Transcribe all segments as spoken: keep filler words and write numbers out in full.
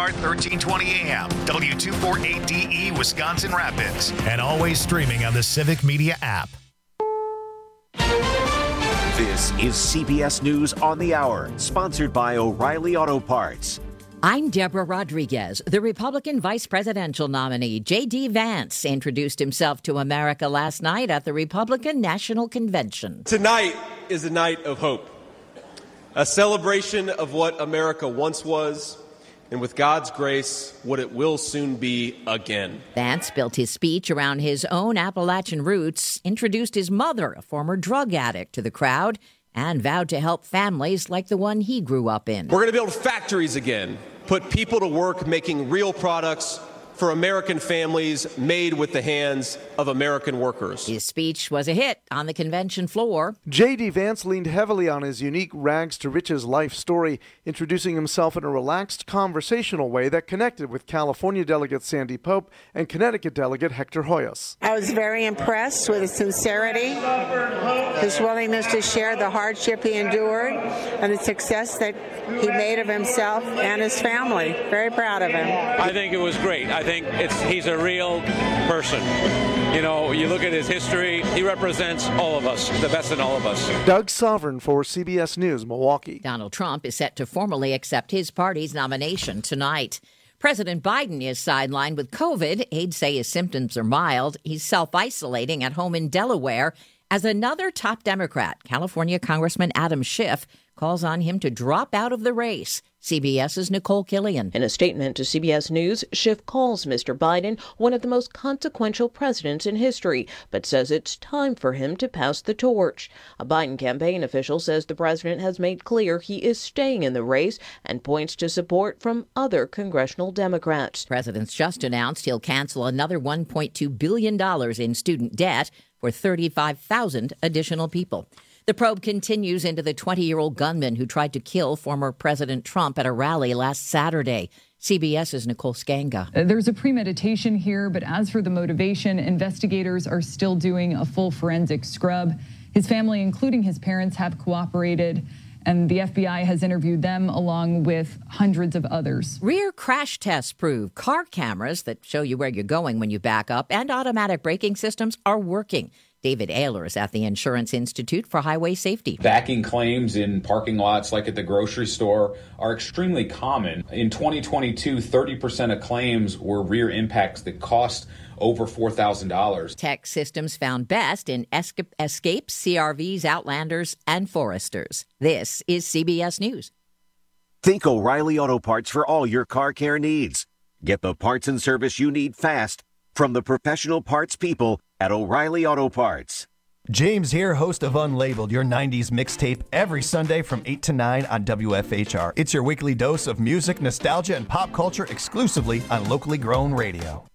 R thirteen twenty A M, W two forty-eight D E, Wisconsin Rapids, and always streaming on the Civic Media app. This is C B S News on the Hour, sponsored by O'Reilly Auto Parts. I'm Deborah Rodriguez. The Republican vice presidential nominee, J D. Vance, introduced himself to America last night at the Republican National Convention. Tonight is a night of hope, a celebration of what America once was, and with God's grace, what it will soon be again. Vance built his speech around his own Appalachian roots, introduced his mother, a former drug addict, to the crowd, and vowed to help families like the one he grew up in. We're going to build factories again, put people to work making real products for American families made with the hands of American workers. His speech was a hit on the convention floor. J D. Vance leaned heavily on his unique rags to riches life story, introducing himself in a relaxed, conversational way that connected with California delegate Sandy Pope and Connecticut delegate Hector Hoyos. I was very impressed with his sincerity, his willingness to share the hardship he endured, and the success that he made of himself and his family. Very proud of him. I think it was great. I think it's he's a real person. You know, you look at his history, he represents all of us, the best in all of us. Doug Sovereign for C B S News, Milwaukee. Donald Trump is set to formally accept his party's nomination tonight. President Biden is sidelined with COVID. Aides say his symptoms are mild. He's self-isolating at home in Delaware as another top Democrat, California Congressman Adam Schiff, calls on him to drop out of the race. CBS's Nicole Killian. In a statement to C B S News, Schiff calls Mister Biden one of the most consequential presidents in history, but says it's time for him to pass the torch. A Biden campaign official says the president has made clear he is staying in the race and points to support from other congressional Democrats. The president's just announced he'll cancel another one point two billion dollars in student debt for thirty-five thousand additional people. The probe continues into the twenty-year-old gunman who tried to kill former President Trump at a rally last Saturday. CBS's Nicole Skanga. There's a premeditation here, but as for the motivation, investigators are still doing a full forensic scrub. His family, including his parents, have cooperated, and the F B I has interviewed them along with hundreds of others. Rear crash tests prove car cameras that show you where you're going when you back up and automatic braking systems are working. David Ehlers at the Insurance Institute for Highway Safety. Backing claims in parking lots like at the grocery store are extremely common. In twenty twenty-two, thirty percent of claims were rear impacts that cost over four thousand dollars. Tech systems found best in Escapes, C R Vs, Outlanders, and Foresters. This is C B S News. Think O'Reilly Auto Parts for all your car care needs. Get the parts and service you need fast from the professional parts people at O'Reilly Auto Parts. James here, host of Unlabeled, your nineties mixtape, every Sunday from eight to nine on W F H R. It's your weekly dose of music, nostalgia, and pop culture exclusively on locally grown radio.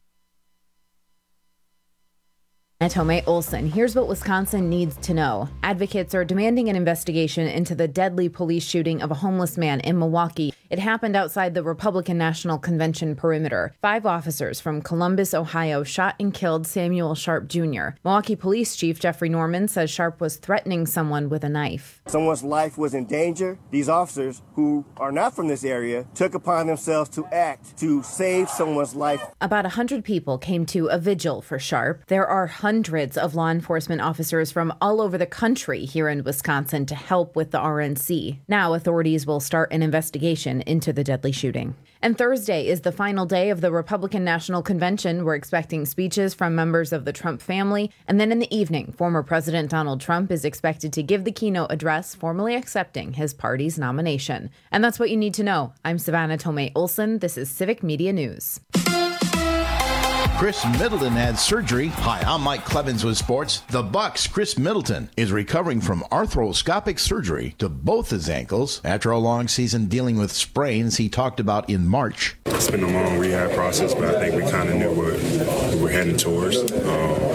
Tomei Olson. Here's what Wisconsin needs to know. Advocates are demanding an investigation into the deadly police shooting of a homeless man in Milwaukee. It happened outside the Republican National Convention perimeter. Five officers from Columbus, Ohio, shot and killed Samuel Sharp Junior Milwaukee Police Chief Jeffrey Norman says Sharp was threatening someone with a knife. Someone's life was in danger. These officers, who are not from this area, took upon themselves to act to save someone's life. About one hundred people came to a vigil for Sharp. There are hundreds of law enforcement officers from all over the country here in Wisconsin to help with the R N C. Now authorities will start an investigation into the deadly shooting. And Thursday is the final day of the Republican National Convention. We're expecting speeches from members of the Trump family. And then in the evening, former President Donald Trump is expected to give the keynote address, formally accepting his party's nomination. And that's what you need to know. I'm Savannah Tomei Olson. This is Civic Media News. Chris Middleton had surgery. Hi, I'm Mike Clevens with sports. The Bucks' Chris Middleton is recovering from arthroscopic surgery to both his ankles after a long season dealing with sprains he talked about in March. It's been a long rehab process, but I think we kind of knew what we were heading towards. Um,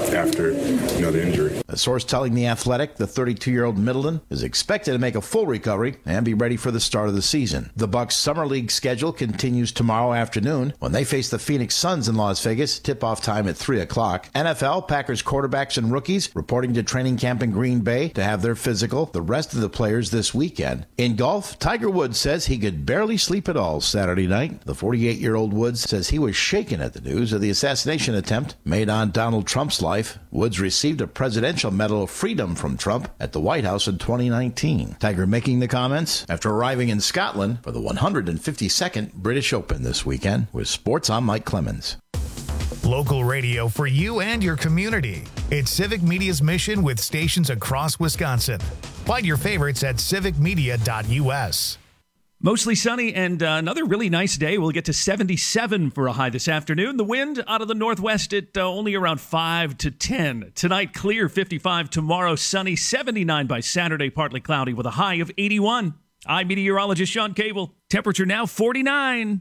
after, you know, the injury. A source telling The Athletic the thirty-two-year-old Middleton is expected to make a full recovery and be ready for the start of the season. The Bucs' Summer League schedule continues tomorrow afternoon when they face the Phoenix Suns in Las Vegas. Tip-off time at three o'clock. N F L, Packers quarterbacks and rookies reporting to training camp in Green Bay to have their physical. The rest of the players this weekend. In golf, Tiger Woods says he could barely sleep at all Saturday night. The forty-eight-year-old Woods says he was shaken at the news of the assassination attempt made on Donald Trump's life. Woods received a Presidential Medal of Freedom from Trump at the White House in twenty nineteen. Tiger making the comments after arriving in Scotland for the one hundred fifty-second British Open this weekend. With sports, I'm Mike Clemens. Local radio for you and your community. It's Civic Media's mission with stations across Wisconsin. Find your favorites at civic media dot u s. Mostly sunny and uh, another really nice day. We'll get to seventy-seven for a high this afternoon. The wind out of the northwest at uh, only around five to ten. Tonight, clear, fifty-five. Tomorrow, sunny, seventy-nine by Saturday, partly cloudy with a high of eighty-one. I'm meteorologist Sean Cable. Temperature now forty-nine.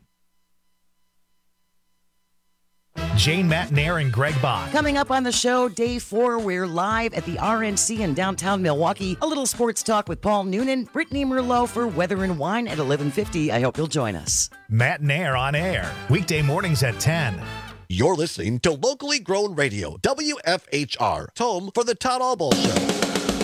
Jane Matnair and Greg Bach. Coming up on the show, day four, we're live at the R N C in downtown Milwaukee. A little sports talk with Paul Noonan, Brittany Merlot for Weather and Wine at eleven fifty. I hope you'll join us. Matnair on air, weekday mornings at ten. You're listening to locally grown radio, W F H R, home for the Todd Albaugh Show.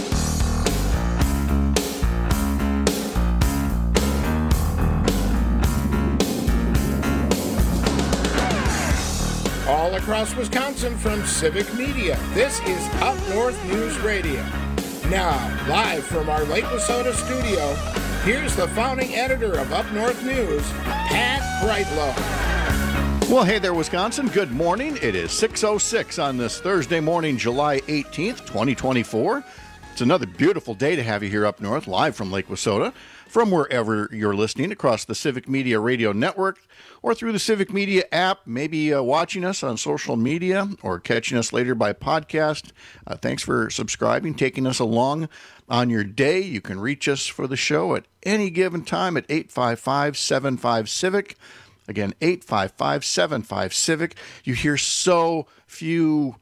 All across Wisconsin from Civic Media, this is Up North News Radio. Now, live from our Lake Wissota studio, here's the founding editor of Up North News, Pat Brightlow. Well, hey there, Wisconsin. Good morning. It is six oh six on this Thursday morning, July eighteenth, twenty twenty-four. It's another beautiful day to have you here up north, live from Lake Wissota, from wherever you're listening across the Civic Media Radio Network or through the Civic Media app, maybe uh, watching us on social media or catching us later by podcast. Uh, thanks for subscribing, taking us along on your day. You can reach us for the show at any given time at eight five five, seven five, CIVIC. Again, eight five five, seven five, CIVIC. You hear so few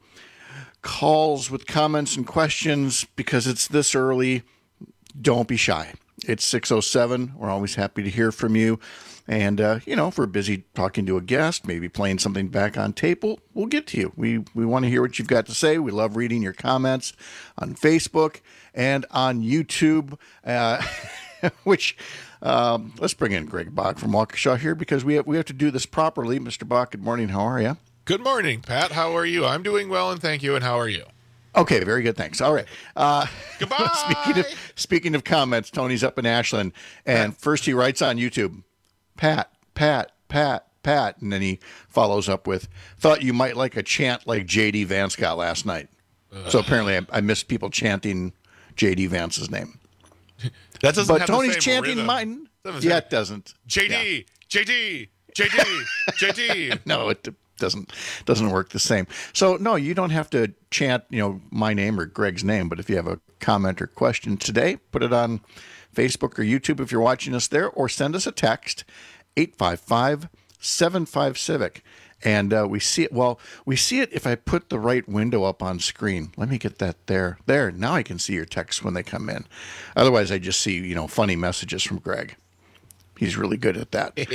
calls with comments and questions because it's this early. Don't be shy. It's six oh seven. We're always happy to hear from you. And, uh, you know, if we're busy talking to a guest, maybe playing something back on tape, we'll, we'll get to you. We, we want to hear what you've got to say. We love reading your comments on Facebook and on YouTube, uh, which um, let's bring in Greg Bach from Waukesha here because we have, we have to do this properly. Mister Bach, good morning. How are you? Good morning, Pat. How are you? I'm doing well, and thank you. And how are you? Okay, very good. Thanks. All right. Uh, Goodbye. speaking of speaking of comments, Tony's up in Ashland, and Pat. First he writes on YouTube, Pat, Pat, Pat, Pat, and then he follows up with, thought you might like a chant like J D Vance got last night. Uh, so apparently I, I missed people chanting J D Vance's name. That doesn't but have Tony's the same chanting rhythm. mine. Doesn't yeah, it doesn't. J D, yeah. J D, J D, J D. No, it doesn't doesn't work the same. So no, you don't have to chant, you know, my name or Greg's name, but if you have a comment or question today, put it on Facebook or YouTube if you're watching us there, or send us a text, eight five five, seven five, CIVIC. And uh, we see it, well, we see it if I put the right window up on screen. Let me get that there. There, now I can see your texts when they come in. Otherwise, I just see, you know, funny messages from Greg. He's really good at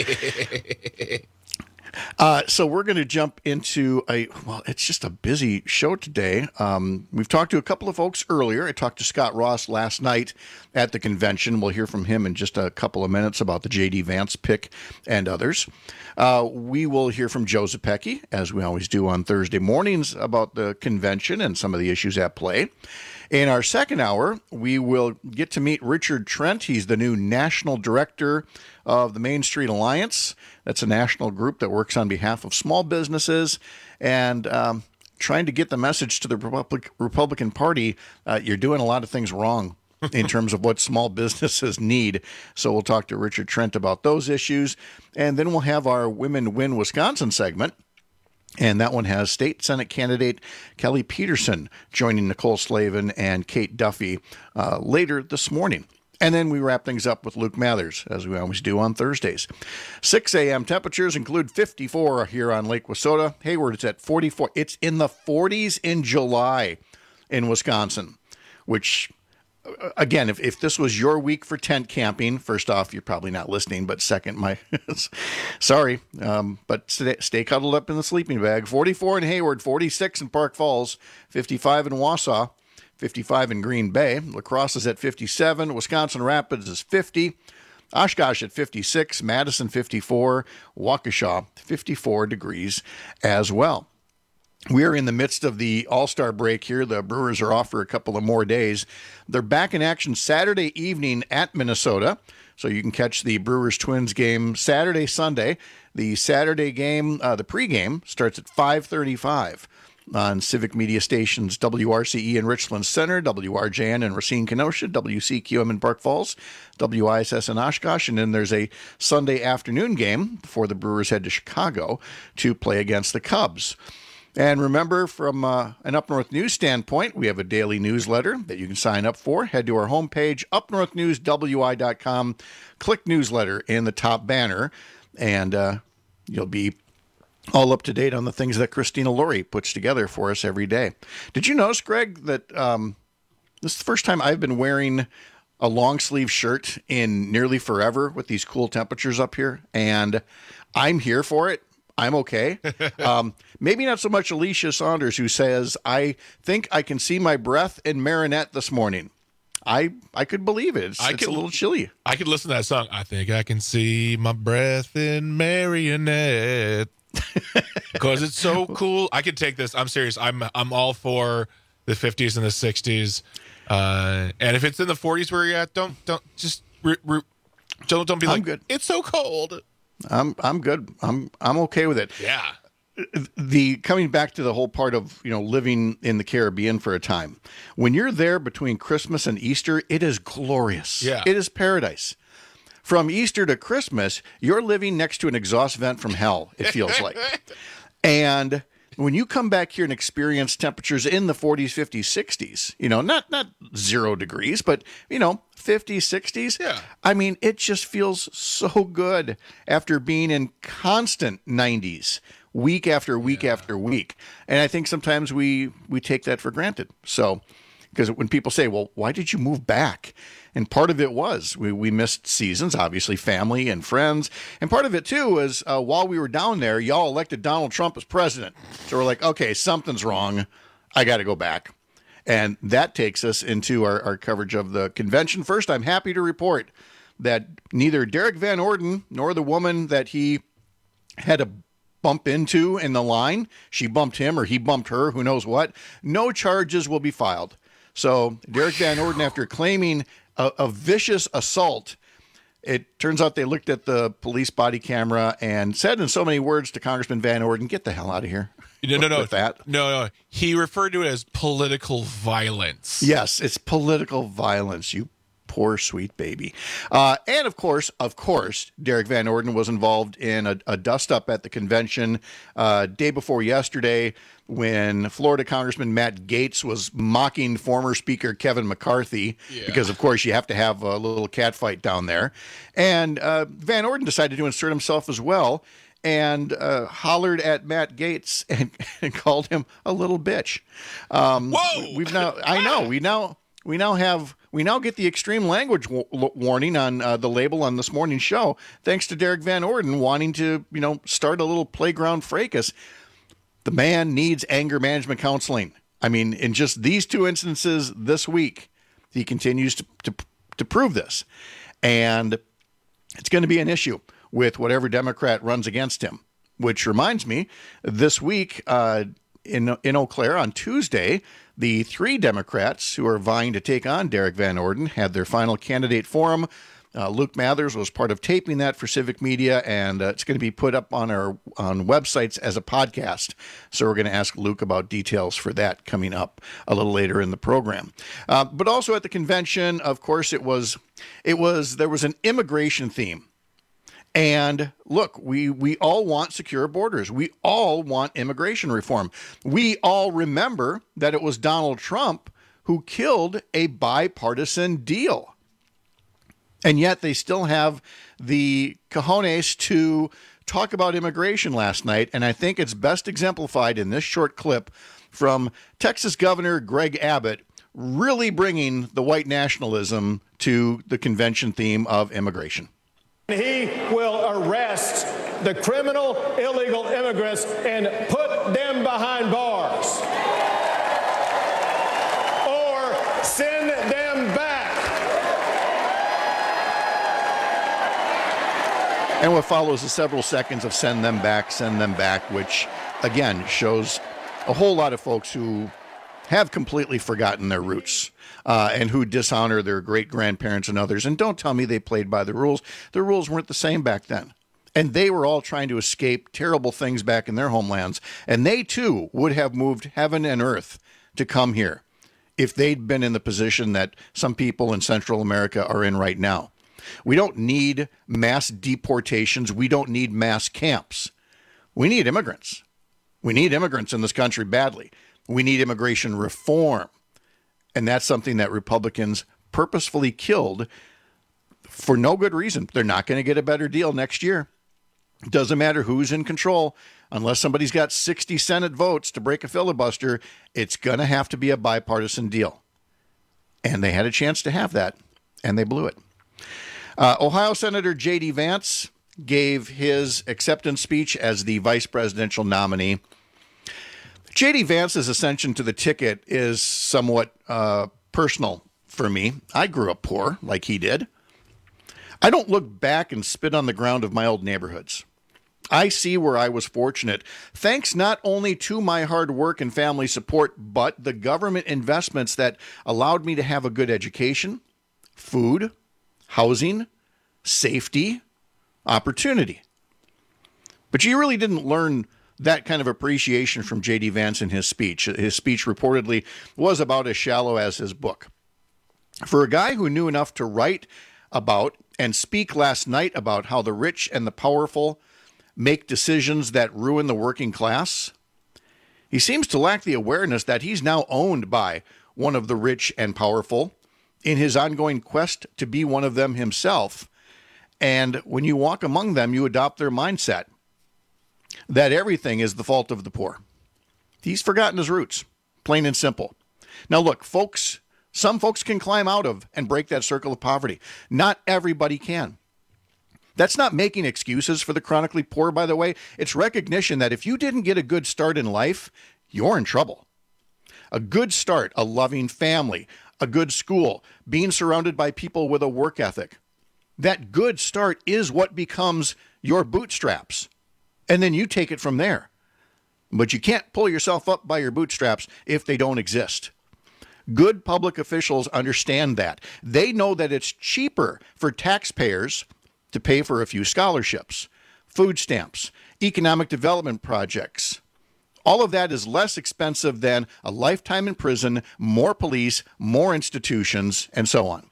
that. Uh, so we're going to jump into a, well, it's just a busy show today. Um, we've talked to a couple of folks earlier. I talked to Scott Ross last night at the convention. We'll hear from him in just a couple of minutes about the J D Vance pick and others. Uh, we will hear from Joe Zepecki, as we always do on Thursday mornings, about the convention and some of the issues at play. In our second hour, we will get to meet Richard Trent. He's the new national director of the Main Street Alliance. That's a national group that works on behalf of small businesses and um, trying to get the message to the Republic, Republican Party, uh, you're doing a lot of things wrong in terms of what small businesses need. So we'll talk to Richard Trent about those issues. And then we'll have our Women Win Wisconsin segment. And that one has State Senate candidate Kelly Peterson joining Nicole Slavin and Kate Duffy uh, later this morning. And then we wrap things up with Luke Mathers, as we always do on Thursdays. six a.m. temperatures include fifty-four here on Lake Wissota. Hayward, it's at forty-four. It's in the forties in July in Wisconsin, which, again, if, if this was your week for tent camping, first off, you're probably not listening, but second, my sorry, um, but stay, stay cuddled up in the sleeping bag. forty-four in Hayward, forty-six in Park Falls, fifty-five in Wausau, fifty-five in Green Bay. La Crosse is at fifty-seven. Wisconsin Rapids is fifty. Oshkosh at fifty-six. Madison fifty-four. Waukesha fifty-four degrees as well. We are in the midst of the All-Star break here. The Brewers are off for a couple of more days. They're back in action Saturday evening at Minnesota, so you can catch the Brewers-Twins game Saturday, Sunday. The Saturday game, uh, the pregame, starts at five thirty-five on Civic Media Stations W R C E in Richland Center, W R J N in Racine, Kenosha, W C Q M in Park Falls, W I S S in Oshkosh, and then there's a Sunday afternoon game before the Brewers head to Chicago to play against the Cubs. And remember, from uh, an Up North News standpoint, we have a daily newsletter that you can sign up for. Head to our homepage, up north news w i dot com, click newsletter in the top banner, and uh, you'll be all up to date on the things that Christina Laurie puts together for us every day. Did you notice, Greg, that um, this is the first time I've been wearing a long sleeve shirt in nearly forever with these cool temperatures up here, and I'm here for it. I'm okay. Um, maybe not so much Alicia Saunders, who says, I think I can see my breath in Marinette this morning. I I could believe it. It's, I it's could, a little chilly. I could listen to that song. I think I can see my breath in Marionette. Because it's so cool. I could take this. I'm serious. I'm I'm all for the fifties and the sixties. Uh, and if it's in the forties where you're at, don't don't just re, re, don't don't be I'm like good. It's so cold. I'm I'm good. I'm I'm okay with it. Yeah. The coming back to the whole part of, you know, living in the Caribbean for a time. When you're there between Christmas and Easter, it is glorious. Yeah. It is paradise. From Easter to Christmas, you're living next to an exhaust vent from hell, it feels like. And when you come back here and experience temperatures in the forties, fifties, sixties, you know, not not zero degrees, but, you know, fifties, sixties. Yeah. I mean, it just feels so good after being in constant nineties week after week yeah. after week. And I think sometimes we we take that for granted. So, because when people say, well, why did you move back? And part of it was we, we missed seasons, obviously family and friends. And part of it, too, was uh, while we were down there, y'all elected Donald Trump as president. So we're like, okay, something's wrong. I got to go back. And that takes us into our, our coverage of the convention. First, I'm happy to report that neither Derek Van Orden nor the woman that he had a bump into in the line, she bumped him or he bumped her, who knows what, no charges will be filed. So Derek Van Orden, after claiming a, a vicious assault, it turns out they looked at the police body camera and said in so many words to Congressman Van Orden, get the hell out of here. No, no, no. With that. No, no. He referred to it as political violence. Yes, it's political violence, you poor sweet baby. Uh, and of course, of course, Derek Van Orden was involved in a, a dust-up at the convention uh, day before yesterday when Florida Congressman Matt Gaetz was mocking former Speaker Kevin McCarthy, yeah. because, of course, you have to have a little catfight down there. And uh, Van Orden decided to insert himself as well and uh, hollered at Matt Gaetz and, and called him a little bitch. Um, Whoa! We've now, I know, we now... We now have we now get the extreme language w- warning on uh, the label on this morning's show, thanks to Derek Van Orden wanting to, you know, start a little playground fracas. The man needs anger management counseling. I mean, in just these two instances this week, he continues to to, to prove this, and it's going to be an issue with whatever Democrat runs against him. Which reminds me, this week uh, in in Eau Claire on Tuesday, the three Democrats who are vying to take on Derek Van Orden had their final candidate forum. Uh, Luke Mathers was part of taping that for Civic Media, and uh, it's going to be put up on our on websites as a podcast. So we're going to ask Luke about details for that coming up a little later in the program. Uh, but also at the convention, of course, it was it was there was an immigration theme. And look, we, we all want secure borders. We all want immigration reform. We all remember that it was Donald Trump who killed a bipartisan deal. And yet they still have the cojones to talk about immigration last night. And I think it's best exemplified in this short clip from Texas Governor Greg Abbott, really bringing the white nationalism to the convention theme of immigration. He will arrest the criminal illegal immigrants and put them behind bars or send them back. And what follows is several seconds of send them back, send them back, which again shows a whole lot of folks who have completely forgotten their roots uh, and who dishonor their great-grandparents and others. And don't tell me they played by the rules. The rules weren't the same back then. And they were all trying to escape terrible things back in their homelands. And they, too, would have moved heaven and earth to come here if they'd been in the position that some people in Central America are in right now. We don't need mass deportations. We don't need mass camps. We need immigrants. We need immigrants in this country badly. We need immigration reform. And that's something that Republicans purposefully killed for no good reason. They're not going to get a better deal next year. It doesn't matter who's in control. Unless somebody's got sixty Senate votes to break a filibuster, it's going to have to be a bipartisan deal. And they had a chance to have that, and they blew it. Uh, Ohio Senator J D. Vance gave his acceptance speech as the vice presidential nominee. J D. Vance's ascension to the ticket is somewhat uh, personal for me. I grew up poor, like he did. I don't look back and spit on the ground of my old neighborhoods. I see where I was fortunate, thanks not only to my hard work and family support, but the government investments that allowed me to have a good education, food, housing, safety, opportunity. But you really didn't learn that kind of appreciation from J D. Vance in his speech. His speech reportedly was about as shallow as his book. For a guy who knew enough to write about and speak last night about how the rich and the powerful make decisions that ruin the working class, he seems to lack the awareness that he's now owned by one of the rich and powerful in his ongoing quest to be one of them himself. And when you walk among them, you adopt their mindset that everything is the fault of the poor. He's forgotten his roots, plain and simple. Now, look, folks, some folks can climb out of and break that circle of poverty. Not everybody can. That's not making excuses for the chronically poor, by the way. It's recognition that if you didn't get a good start in life, you're in trouble. A good start, a loving family, a good school, being surrounded by people with a work ethic. That good start is what becomes your bootstraps. And then you take it from there. But you can't pull yourself up by your bootstraps if they don't exist. Good public officials understand that. They know that it's cheaper for taxpayers to pay for a few scholarships, food stamps, economic development projects. All of that is less expensive than a lifetime in prison, more police, more institutions, and so on.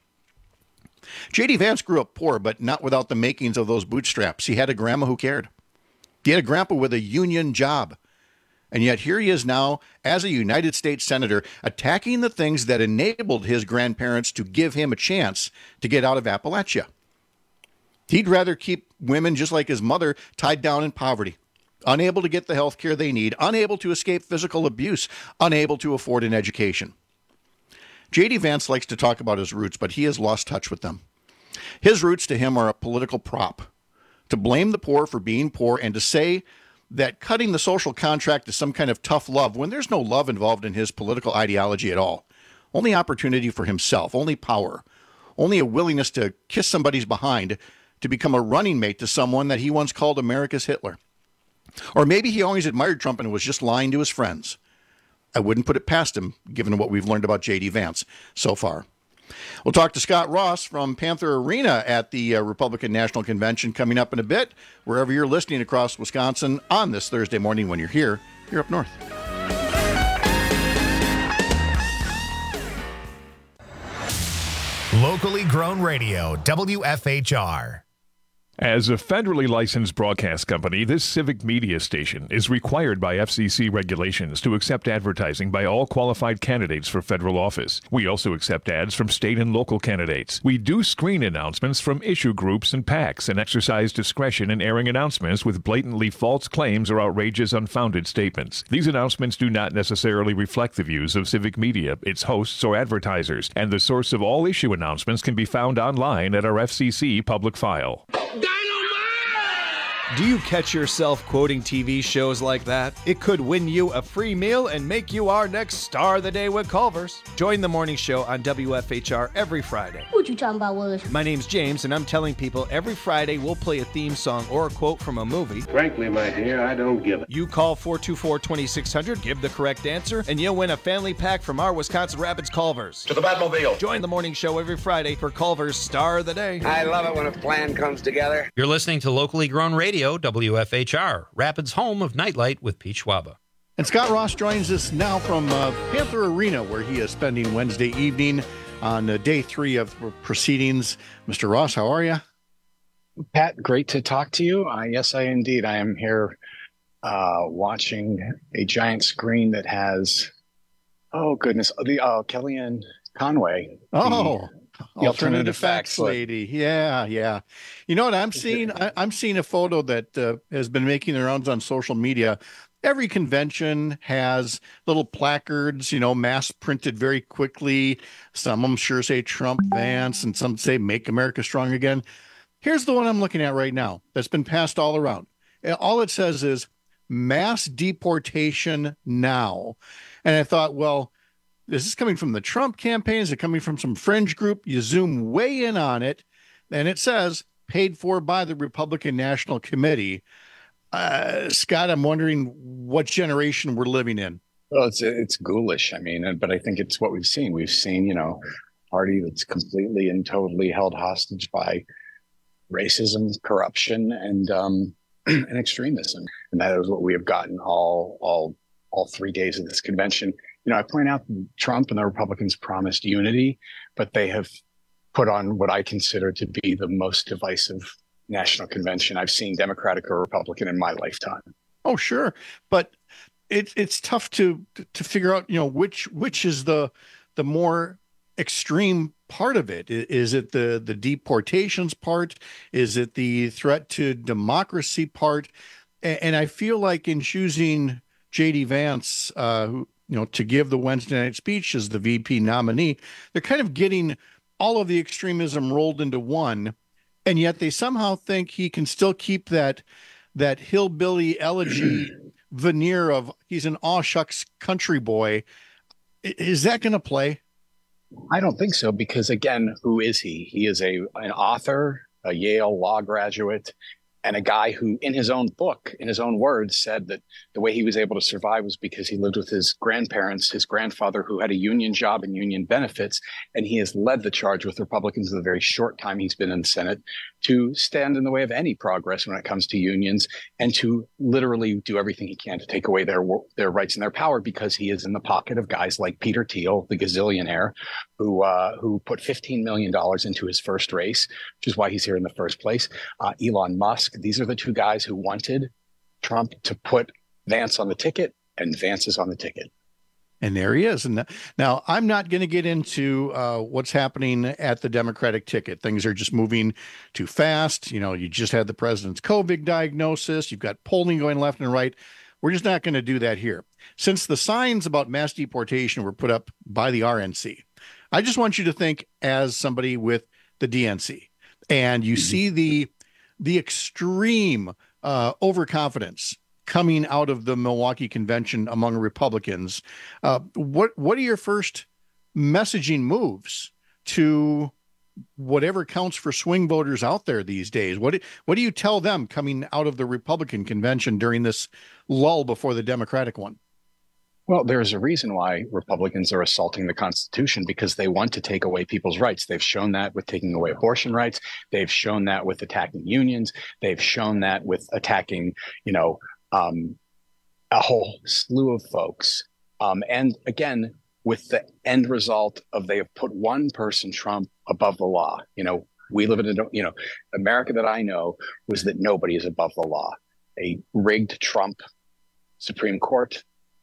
J D. Vance grew up poor, but not without the makings of those bootstraps. He had a grandma who cared. He had a grandpa with a union job. And yet here he is now as a United States Senator attacking the things that enabled his grandparents to give him a chance to get out of Appalachia. He'd rather keep women just like his mother tied down in poverty, unable to get the health care they need, unable to escape physical abuse, unable to afford an education. J D. Vance likes to talk about his roots, but he has lost touch with them. His roots to him are a political prop. To blame the poor for being poor and to say that cutting the social contract is some kind of tough love when there's no love involved in his political ideology at all. Only opportunity for himself, only power, only a willingness to kiss somebody's behind to become a running mate to someone that he once called America's Hitler. Or maybe he always admired Trump and was just lying to his friends. I wouldn't put it past him, given what we've learned about J D. Vance so far. We'll talk to Scott Ross from Panther Arena at the uh, Republican National Convention coming up in a bit, wherever you're listening across Wisconsin on this Thursday morning when you're here, here up north. Locally grown radio, W F H R. As a federally licensed broadcast company, this civic media station is required by F C C regulations to accept advertising by all qualified candidates for federal office. We also accept ads from state and local candidates. We do screen announcements from issue groups and PACs and exercise discretion in airing announcements with blatantly false claims or outrageous, unfounded statements. These announcements do not necessarily reflect the views of civic media, its hosts, or advertisers, and the source of all issue announcements can be found online at our F C C public file. Do you catch yourself quoting T V shows like that? It could win you a free meal and make you our next star of the day with Culver's. Join the morning show on W F H R every Friday. What you talking about, Willis? My name's James, and I'm telling people every Friday we'll play a theme song or a quote from a movie. Frankly, my dear, I don't give it. You call four two four, two six zero zero, give the correct answer, and you'll win a family pack from our Wisconsin Rapids Culver's. To the Batmobile. Join the morning show every Friday for Culver's Star of the Day. I love it when a plan comes together. You're listening to locally grown radio, W F H R, Rapids' home of Nightlight with Pete Schwaba. And Scott Ross joins us now from uh, Panther Arena, where he is spending Wednesday evening on uh, day three of proceedings. Mister Ross, how are you? Pat, great to talk to you. Uh, yes, I indeed. I am here uh, watching a giant screen that has, oh, goodness, the uh, Kellyanne Conway. Oh, the, alternative, alternative facts lady. Yeah, yeah. You know what I'm seeing? I, I'm seeing a photo that uh, has been making the rounds on social media. Every convention has little placards, you know, mass printed very quickly. Some of them sure say Trump, Vance, and some say Make America Strong Again. Here's the one I'm looking at right now that's been passed all around. All it says is mass deportation now. And I thought, well, is this coming from the Trump campaign? Is it coming from some fringe group? You zoom way in on it, and it says paid for by the Republican National Committee. Uh, Scott, I'm wondering what generation we're living in. Well, it's it's ghoulish. I mean, but I think it's what we've seen. We've seen, you know, a party that's completely and totally held hostage by racism, corruption, and um, and extremism, and that is what we have gotten all all all three days of this convention. You know, I point out Trump and the Republicans promised unity, but they have put on what I consider to be the most divisive national convention I've seen, Democratic or Republican, in my lifetime. Oh, sure. But it's it's tough to to figure out, you know, which which is the the more extreme part of it. Is it the the deportations part? Is it the threat to democracy part? And I feel like in choosing J D Vance, uh, who, you know, to give the Wednesday night speech as the V P nominee, they're kind of getting all of the extremism rolled into one. And yet they somehow think he can still keep that that hillbilly elegy veneer of he's an aw shucks country boy. Is that going to play? I don't think so, because again, who is he? He is a an author, a Yale law graduate, and a guy who, in his own book, in his own words, said that the way he was able to survive was because he lived with his grandparents, his grandfather, who had a union job and union benefits. And he has led the charge with Republicans in the very short time he's been in the Senate to stand in the way of any progress when it comes to unions, and to literally do everything he can to take away their their rights and their power, because he is in the pocket of guys like Peter Thiel, the gazillionaire, who uh, who put fifteen million dollars into his first race, which is why he's here in the first place. Uh, Elon Musk. These are the two guys who wanted Trump to put Vance on the ticket, and Vance is on the ticket. And there he is. And now I'm not going to get into uh, what's happening at the Democratic ticket. Things are just moving too fast. You know, you just had the president's COVID diagnosis. You've got polling going left and right. We're just not going to do that here. Since the signs about mass deportation were put up by the R N C, I just want you to think as somebody with the D N C, and you mm-hmm. see the the extreme uh, overconfidence coming out of the Milwaukee convention among Republicans. Uh, what what are your first messaging moves to whatever counts for swing voters out there these days? What do, what do you tell them coming out of the Republican convention during this lull before the Democratic one? Well, there's a reason why Republicans are assaulting the Constitution, because they want to take away people's rights. They've shown that with taking away abortion rights. They've shown that with attacking unions. They've shown that with attacking, you know, um, a whole slew of folks. Um, and again, with the end result of they have put one person, Trump, above the law. You know, We live in a, you know, America that I know was that nobody is above the law. A rigged Trump Supreme Court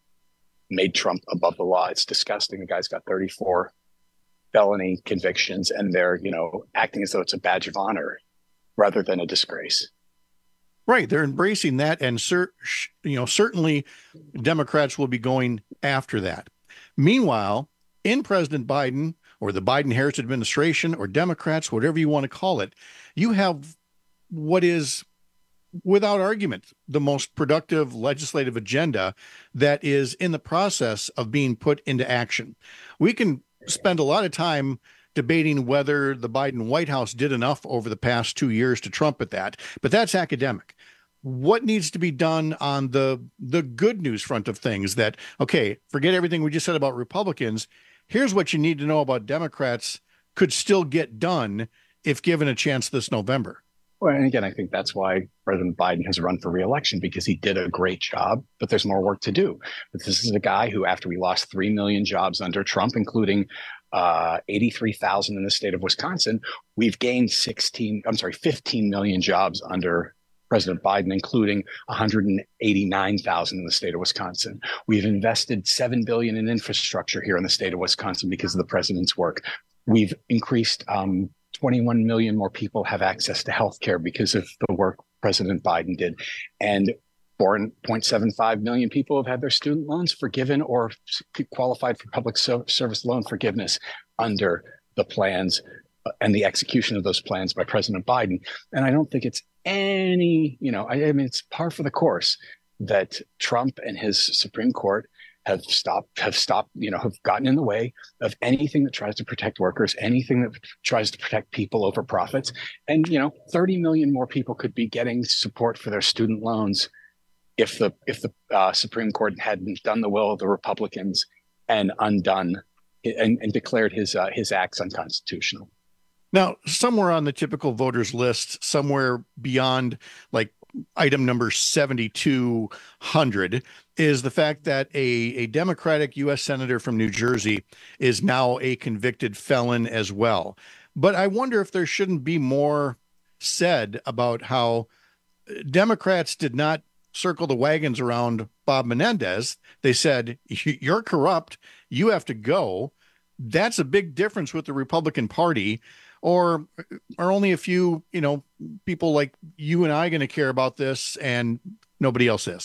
made Trump above the law. It's disgusting. The guy's got thirty-four felony convictions, and they're, you know, acting as though it's a badge of honor rather than a disgrace. Right. They're embracing that. And, cer- you know, certainly Democrats will be going after that. Meanwhile, in President Biden or the Biden-Harris administration or Democrats, whatever you want to call it, you have what is, without argument, the most productive legislative agenda that is in the process of being put into action. We can spend a lot of time debating whether the Biden White House did enough over the past two years to trumpet that, but that's academic. What needs to be done on the the good news front of things that, okay, forget everything we just said about Republicans. Here's what you need to know about Democrats could still get done if given a chance this November. Well, and again, I think that's why President Biden has run for re-election, because he did a great job, but there's more work to do. But this is a guy who, after we lost three million jobs under Trump, including uh, eighty-three thousand in the state of Wisconsin, we've gained sixteen, I'm sorry, fifteen million jobs under President Biden, including one hundred eighty-nine thousand in the state of Wisconsin. We've invested seven billion dollars in infrastructure here in the state of Wisconsin because of the president's work. We've increased um, twenty-one million more people have access to health care because of the work President Biden did. And four point seven five million people have had their student loans forgiven or qualified for public so- service loan forgiveness under the plans and the execution of those plans by President Biden. And I don't think it's any, you know, I, I mean, it's par for the course that Trump and his Supreme Court have stopped, have stopped, you know, have gotten in the way of anything that tries to protect workers, anything that tries to protect people over profits. And, you know, thirty million more people could be getting support for their student loans if the if the uh, Supreme Court hadn't done the will of the Republicans and undone and, and declared his uh, his acts unconstitutional. Now, somewhere on the typical voters list, somewhere beyond like item number seventy-two hundred, is the fact that a, a Democratic U S senator from New Jersey is now a convicted felon as well. But I wonder if there shouldn't be more said about how Democrats did not circle the wagons around Bob Menendez. They said, you're corrupt, you have to go. That's a big difference with the Republican Party. Or are only a few, you know, people like you and I going to care about this and nobody else is?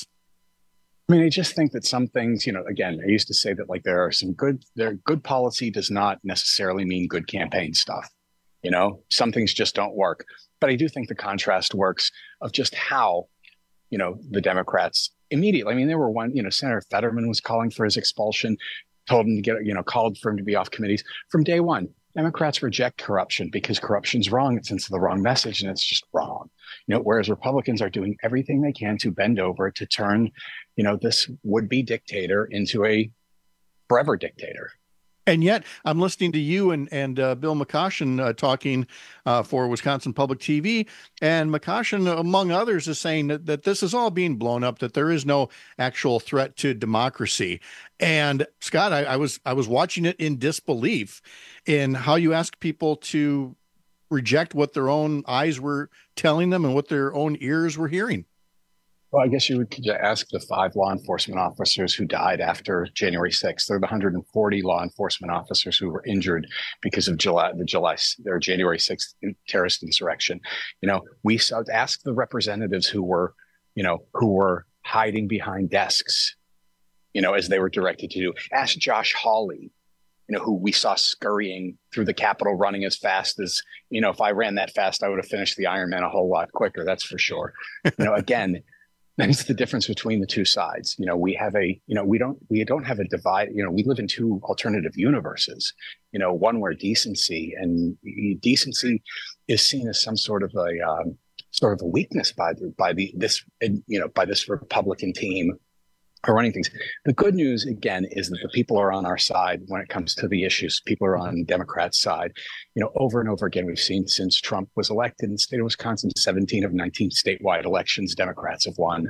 I mean, I just think that some things, you know, again, I used to say that like there are some good, there good policy does not necessarily mean good campaign stuff. You know, some things just don't work. But I do think the contrast works of just how, you know, the Democrats immediately, I mean, there were one, you know, Senator Fetterman was calling for his expulsion, told him to get, you know, called for him to be off committees from day one. Democrats reject corruption because corruption's wrong. It sends the wrong message and it's just wrong. You know, whereas Republicans are doing everything they can to bend over to turn, you know, this would-be dictator into a forever dictator. And yet I'm listening to you and, and uh, Bill McCoshen uh, talking uh, for Wisconsin Public T V. And McCoshen, among others, is saying that, that this is all being blown up, that there is no actual threat to democracy. And Scott, I, I was I was watching it in disbelief in how you ask people to reject what their own eyes were telling them and what their own ears were hearing. Well, I guess you would ask the five law enforcement officers who died after January sixth. They're the one hundred forty law enforcement officers who were injured because of July, the July, their January sixth terrorist insurrection. You know, we asked the representatives who were, you know, who were hiding behind desks, you know, as they were directed to do. Ask Josh Hawley, you know, who we saw scurrying through the Capitol, running as fast as, you know, if I ran that fast, I would have finished the Ironman a whole lot quicker. That's for sure. You know, again. That's the difference between the two sides. You know, we have a, you know, we don't, we don't have a divide. You know, we live in two alternative universes. You know, one where decency and decency is seen as some sort of a, um, sort of a weakness by the, by the, this, you know, by this Republican team are running things. The good news, again, is that the people are on our side when it comes to the issues. People are on Democrats' side. You know, over and over again, we've seen since Trump was elected in the state of Wisconsin, seventeen of nineteen statewide elections, Democrats have won.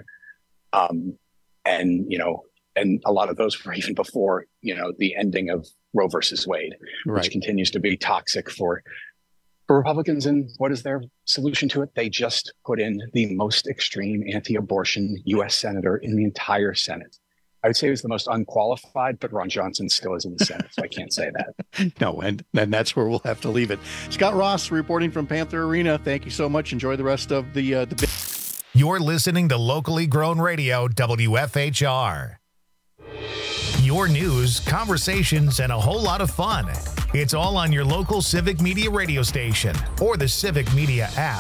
Um, and, you know, and a lot of those were even before, you know, the ending of Roe versus Wade, right, which continues to be toxic for For Republicans, and what is their solution to it? They just put in the most extreme anti-abortion U S senator in the entire Senate. I would say he was the most unqualified, but Ron Johnson still is in the Senate, so I can't say that. No, and, and that's where we'll have to leave it. Scott Ross reporting from Panther Arena. Thank you so much. Enjoy the rest of the uh, the. You're listening to Locally Grown Radio, W F H R. Your news, conversations, and a whole lot of fun. It's all on your local Civic Media radio station or the Civic Media app.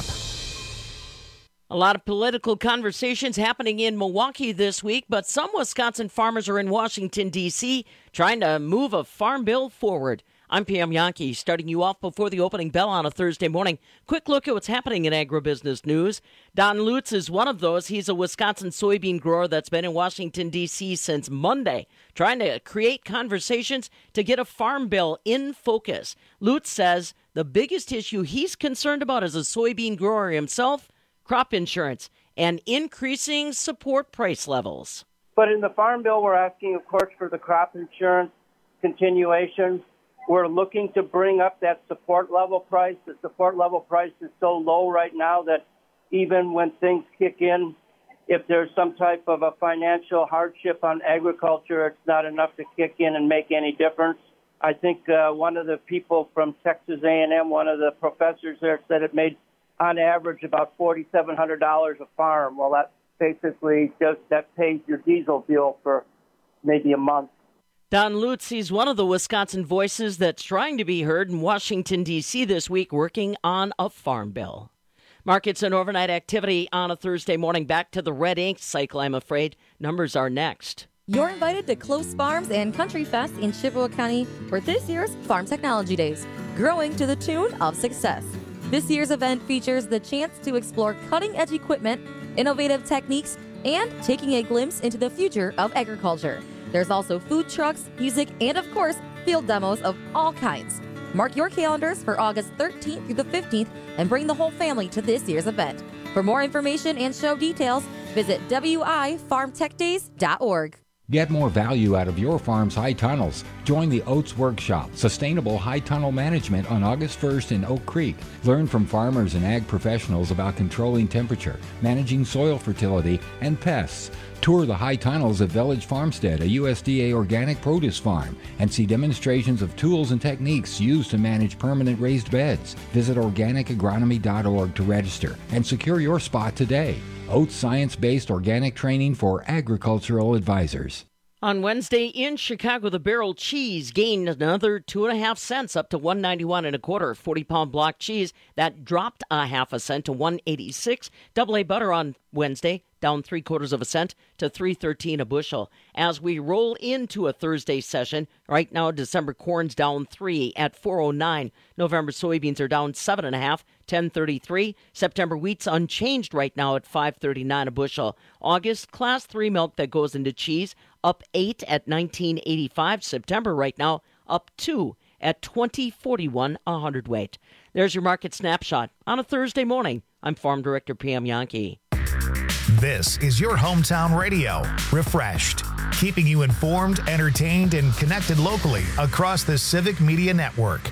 A lot of political conversations happening in Milwaukee this week, but some Wisconsin farmers are in Washington, D C, trying to move a farm bill forward. I'm Pam Yankee, starting you off before the opening bell on a Thursday morning. Quick look at what's happening in agribusiness news. Don Lutz is one of those. He's a Wisconsin soybean grower that's been in Washington, D C since Monday, trying to create conversations to get a farm bill in focus. Lutz says the biggest issue he's concerned about as a soybean grower himself, crop insurance and increasing support price levels. But in the farm bill, we're asking, of course, for the crop insurance continuation. We're looking to bring up that support level price. The support level price is so low right now that even when things kick in, if there's some type of a financial hardship on agriculture, it's not enough to kick in and make any difference. I think uh, one of the people from Texas A and M, one of the professors there, said it made on average about four thousand seven hundred dollars a farm. Well, that basically just that pays your diesel bill for maybe a month. Don Lutz, he's one of the Wisconsin voices that's trying to be heard in Washington, D C this week, working on a farm bill. Markets and overnight activity on a Thursday morning. Back to the red ink cycle, I'm afraid. Numbers are next. You're invited to Close Farms and Country Fest in Chippewa County for this year's Farm Technology Days, growing to the tune of success. This year's event features the chance to explore cutting-edge equipment, innovative techniques, and taking a glimpse into the future of agriculture. There's also food trucks, music, and of course, field demos of all kinds. Mark your calendars for August thirteenth through the fifteenth and bring the whole family to this year's event. For more information and show details, visit W I farm tech days dot org. Get more value out of your farm's high tunnels. Join the Oats Workshop, Sustainable High Tunnel Management on August first in Oak Creek. Learn from farmers and ag professionals about controlling temperature, managing soil fertility, and pests. Tour the high tunnels at Village Farmstead, a U S D A organic produce farm, and see demonstrations of tools and techniques used to manage permanent raised beds. Visit organic agronomy dot org to register and secure your spot today. Oats science-based organic training for agricultural advisors. On Wednesday in Chicago, the barrel cheese gained another two and a half cents up to one ninety-one and a quarter. forty pound block cheese that dropped a half a cent to one eighty-six. Double A butter on Wednesday down three quarters of a cent to three thirteen a bushel. As we roll into a Thursday session, right now December corn's down three at four oh nine. November soybeans are down seven and a half, ten thirty-three. September wheat's unchanged right now at five thirty-nine a bushel. August class three milk that goes into cheese up eight at nineteen eighty-five. September right now up two at twenty forty-one a hundredweight. There's your market snapshot on a Thursday morning. I'm Farm Director Pam Yankee. This is your hometown radio, refreshed, keeping you informed, entertained, and connected locally across the Civic Media Network.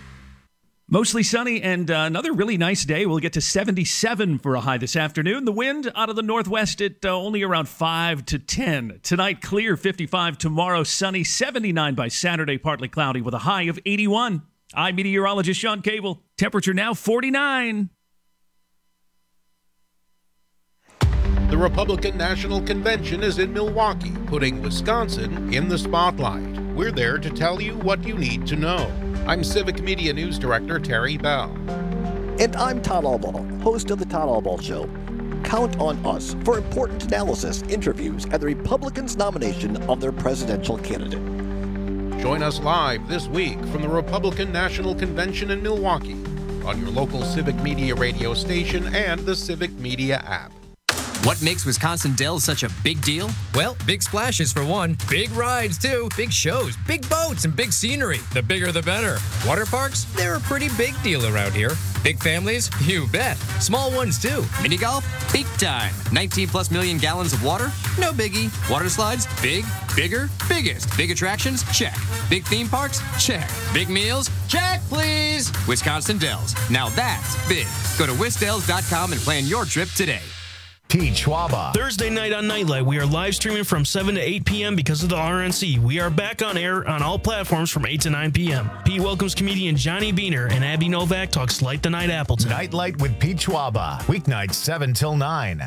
Mostly sunny and uh, another really nice day. We'll get to seventy-seven for a high this afternoon. The wind out of the northwest at uh, only around five to ten. Tonight, clear, fifty-five. Tomorrow, sunny, seventy-nine by Saturday, partly cloudy with a high of eighty-one. I'm meteorologist Sean Cable. Temperature now forty-nine. The Republican National Convention is in Milwaukee, putting Wisconsin in the spotlight. We're there to tell you what you need to know. I'm Civic Media News Director Terry Bell. And I'm Todd Albaugh, host of The Todd Albaugh Show. Count on us for important analysis, interviews, and the Republicans' nomination of their presidential candidate. Join us live this week from the Republican National Convention in Milwaukee on your local Civic Media radio station and the Civic Media app. What makes Wisconsin Dells such a big deal? Well, big splashes for one, big rides too, big shows, big boats, and big scenery. The bigger the better. Water parks? They're a pretty big deal around here. Big families? You bet. Small ones too. Mini golf? Peak time. nineteen plus million gallons of water? No biggie. Water slides? Big, bigger, biggest. Big attractions? Check. Big theme parks? Check. Big meals? Check, please. Wisconsin Dells. Now that's big. Go to wisdells dot com and plan your trip today. Pete Schwaba. Thursday night on Nightlight, we are live streaming from seven to eight p.m. because of the R N C. We are back on air on all platforms from eight to nine p.m. Pete welcomes comedian Johnny Beaner, and Abby Novak talks Light the Night Appleton. Nightlight with Pete Schwaba. Weeknights seven till nine.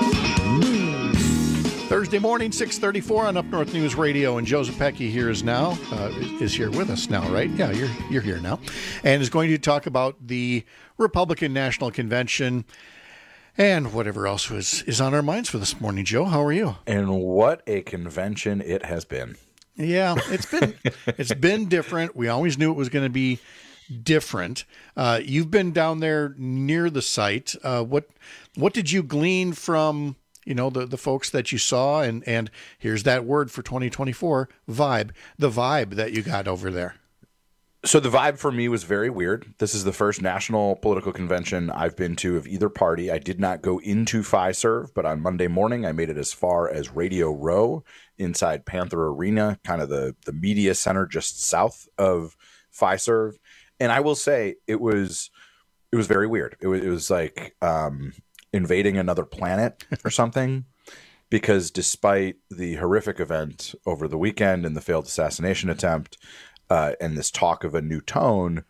Thursday morning, six thirty-four on Up North News Radio, and Joe Zepecki here is now, uh, is here with us now, right? Yeah, you're you're here now, and is going to talk about the Republican National Convention and whatever else was, is on our minds for this morning. Joe, how are you? And what a convention it has been. Yeah, it's been it's been different. We always knew it was going to be different. Uh, you've been down there near the site. Uh, what what did you glean from, you know, the, the folks that you saw? And, and here's that word for twenty twenty-four, vibe. The vibe that you got over there. So the vibe for me was very weird. This is the first national political convention I've been to of either party. I did not go into Fiserv, but on Monday morning I made it as far as Radio Row inside Panther Arena, kind of the, the media center just south of Fiserv. And I will say it was it was very weird. It was, it was like um, invading another planet or something, because despite the horrific event over the weekend and the failed assassination attempt, Uh, and this talk of a new tone,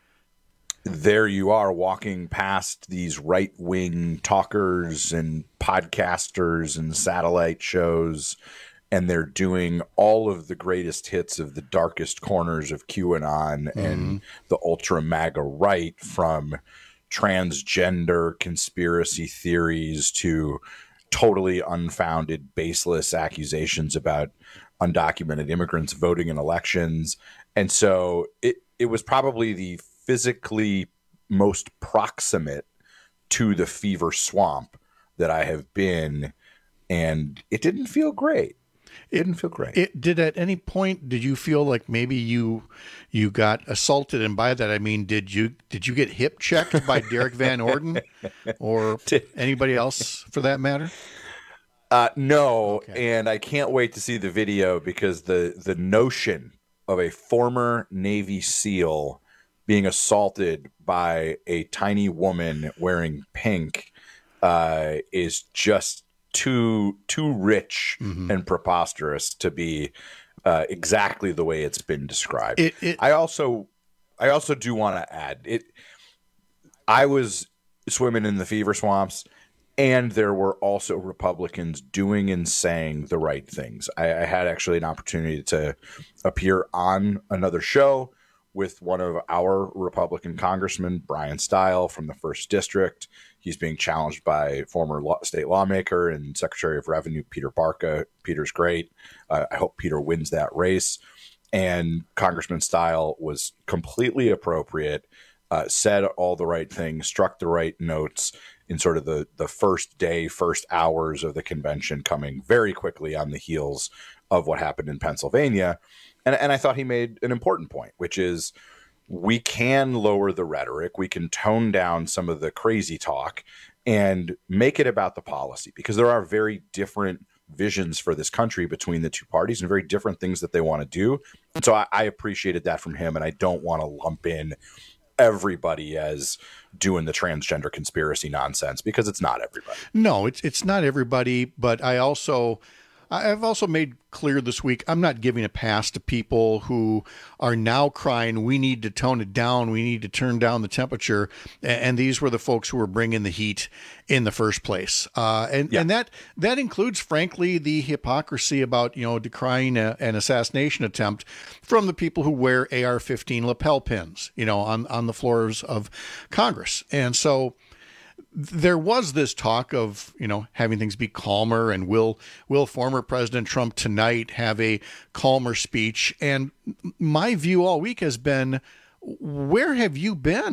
there you are walking past these right-wing talkers and podcasters and satellite shows, and they're doing all of the greatest hits of the darkest corners of QAnon mm-hmm. and the ultra MAGA right, from transgender conspiracy theories to totally unfounded, baseless accusations about undocumented immigrants voting in elections. And so it, it was probably the physically most proximate to the fever swamp that I have been, and it didn't feel great. It didn't feel great. It did. At any point, did you feel like maybe you you got assaulted? And by that I mean, did you did you get hip checked by Derek Van Orden or anybody else for that matter? Uh, no, okay. And I can't wait to see the video, because the the notion of a former Navy SEAL being assaulted by a tiny woman wearing pink uh, is just too too rich mm-hmm. and preposterous to be uh, exactly the way it's been described. It, it, I also I also do want to add it. I was swimming in the fever swamps, and there were also Republicans doing and saying the right things. I, I had actually an opportunity to appear on another show with one of our Republican congressmen, Brian Stile from the first District. He's being challenged by former law, state lawmaker and Secretary of Revenue, Peter Barca. Peter's great. Uh, I hope Peter wins that race. And Congressman Stile was completely appropriate, uh, said all the right things, struck the right notes in sort of the, the first day, first hours of the convention, coming very quickly on the heels of what happened in Pennsylvania. And, and I thought he made an important point, which is we can lower the rhetoric. We can tone down some of the crazy talk and make it about the policy, because there are very different visions for this country between the two parties and very different things that they want to do. And so I, I appreciated that from him. And I don't want to lump in everybody as doing the transgender conspiracy nonsense, because it's not everybody. No, it's it's not everybody. But I also I've also made clear this week, I'm not giving a pass to people who are now crying, we need to tone it down, we need to turn down the temperature. And these were the folks who were bringing the heat in the first place. Uh, and, yeah. and that that includes, frankly, the hypocrisy about, you know, decrying a, an assassination attempt from the people who wear A R fifteen lapel pins, you know, on, on the floors of Congress. And so there was this talk of, you know, having things be calmer, and will will former President Trump tonight have a calmer speech? And my view all week has been, where have you been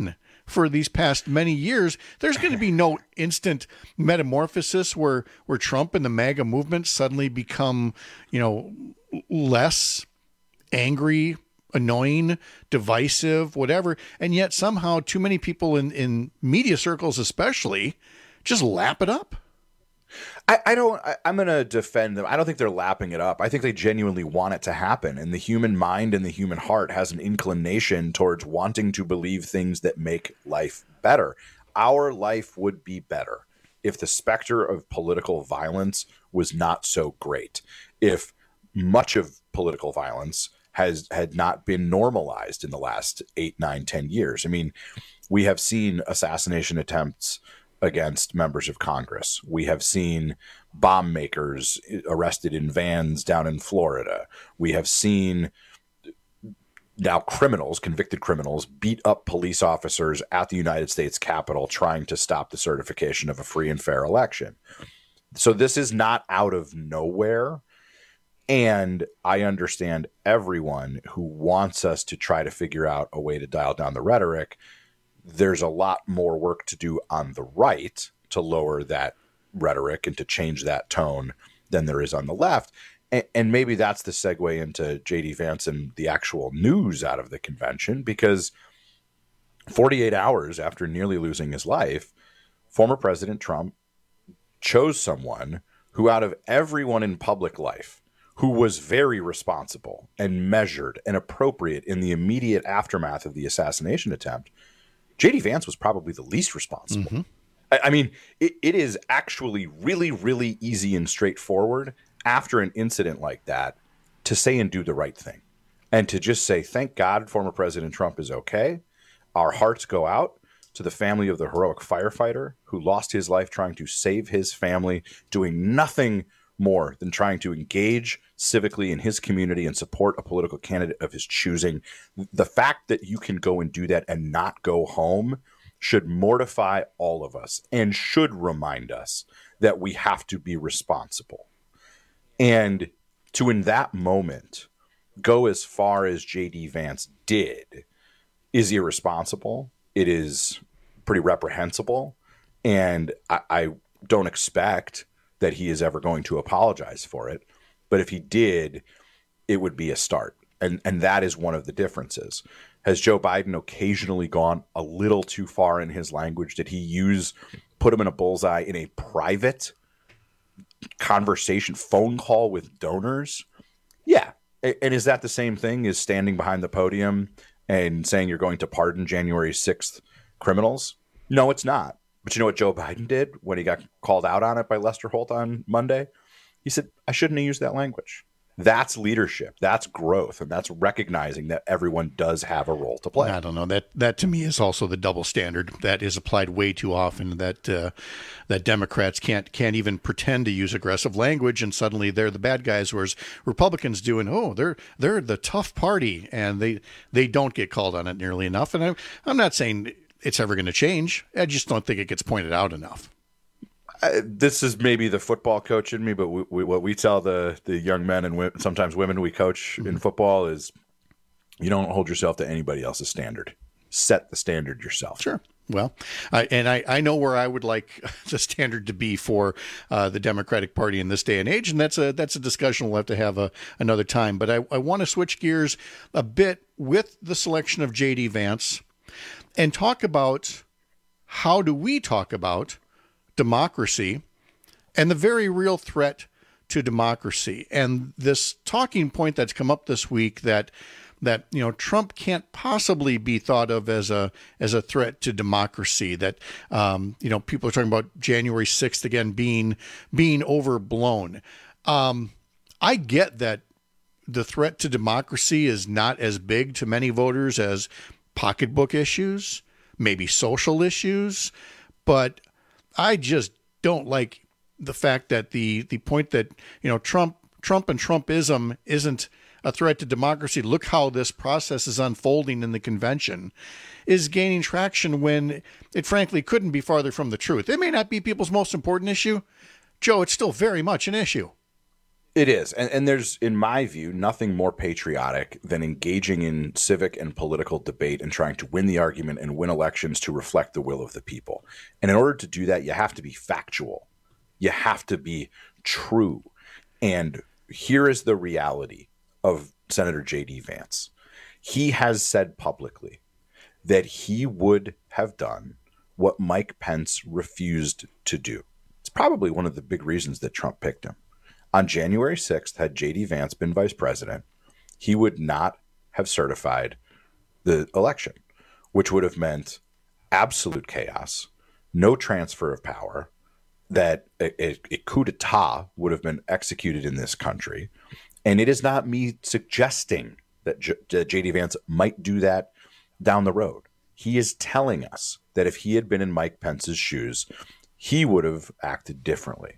for these past many years, there's going to be no instant metamorphosis where where Trump and the MAGA movement suddenly become, you know, less angry, annoying, divisive, whatever. And yet somehow too many people in, in media circles especially just lap it up. I, I don't, I, I'm going to defend them. I don't think they're lapping it up. I think they genuinely want it to happen. And the human mind and the human heart has an inclination towards wanting to believe things that make life better. Our life would be better if the specter of political violence was not so great. If much of political violence has had not been normalized in the last eight, nine, ten years. I mean, we have seen assassination attempts against members of Congress. We have seen bomb makers arrested in vans down in Florida. We have seen now criminals, convicted criminals, beat up police officers at the United States Capitol trying to stop the certification of a free and fair election. So this is not out of nowhere. And I understand everyone who wants us to try to figure out a way to dial down the rhetoric. There's a lot more work to do on the right to lower that rhetoric and to change that tone than there is on the left. And, and maybe that's the segue into J D Vance and the actual news out of the convention, because forty-eight hours after nearly losing his life, former President Trump chose someone who, out of everyone in public life, who was very responsible and measured and appropriate in the immediate aftermath of the assassination attempt, J D Vance was probably the least responsible. Mm-hmm. I, I mean, it, it is actually really, really easy and straightforward after an incident like that to say and do the right thing. And to just say, thank God former President Trump is okay. Our hearts go out to the family of the heroic firefighter who lost his life trying to save his family, doing nothing more than trying to engage civically in his community and support a political candidate of his choosing. The fact that you can go and do that and not go home should mortify all of us and should remind us that we have to be responsible. And to, in that moment, go as far as J D Vance did is irresponsible. It is pretty reprehensible. And I, I don't expect that he is ever going to apologize for it. But if he did, it would be a start. And and that is one of the differences. Has Joe Biden occasionally gone a little too far in his language? Did he use, put him in a bullseye in a private conversation, phone call with donors? Yeah. And is that the same thing as standing behind the podium and saying you're going to pardon January sixth criminals? No, it's not. But you know what Joe Biden did when he got called out on it by Lester Holt on Monday? He said, I shouldn't have used that language. That's leadership. That's growth. And that's recognizing that everyone does have a role to play. I don't know. That that to me is also the double standard that is applied way too often, that uh, that Democrats can't can't even pretend to use aggressive language, and suddenly they're the bad guys, whereas Republicans do, and oh, they're they're the tough party, and they they don't get called on it nearly enough. And I'm I'm not saying it's ever going to change. I just don't think it gets pointed out enough. Uh, this is maybe the football coach in me, but we, we, what we tell the the young men and w- sometimes women we coach mm-hmm. in football is you don't hold yourself to anybody else's standard. Set the standard yourself. Sure. Well, I, and I, I know where I would like the standard to be for uh, the Democratic Party in this day and age, and that's a that's a discussion we'll have to have a, another time. But I, I want to switch gears a bit with the selection of J D Vance and talk about how do we talk about democracy and the very real threat to democracy. And this talking point that's come up this week that that you know Trump can't possibly be thought of as a as a threat to democracy, that um, you know people are talking about January sixth again being being overblown. Um, I get that the threat to democracy is not as big to many voters as pocketbook issues, maybe social issues, but I just don't like the fact that the the point that you know Trump Trump and Trumpism isn't a threat to democracy. Look how this process is unfolding in the convention, is gaining traction when it frankly couldn't be farther from the truth. It may not be people's most important issue. Joe, it's still very much an issue. It is. And, and there's, in my view, nothing more patriotic than engaging in civic and political debate and trying to win the argument and win elections to reflect the will of the people. And in order to do that, you have to be factual. You have to be true. And here is the reality of Senator J D Vance. He has said publicly that he would have done what Mike Pence refused to do. It's probably one of the big reasons that Trump picked him. On January sixth, had J D Vance been vice president, he would not have certified the election, which would have meant absolute chaos, no transfer of power, that a, a, a coup d'etat would have been executed in this country. And it is not me suggesting that J- J D Vance might do that down the road. He is telling us that if he had been in Mike Pence's shoes, he would have acted differently.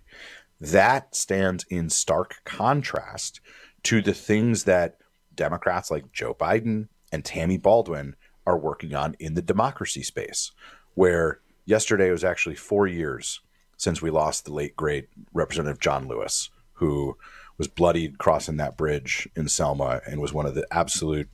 That stands in stark contrast to the things that Democrats like Joe Biden and Tammy Baldwin are working on in the democracy space, where yesterday was actually four years since we lost the late, great Representative John Lewis, who was bloodied crossing that bridge in Selma and was one of the absolute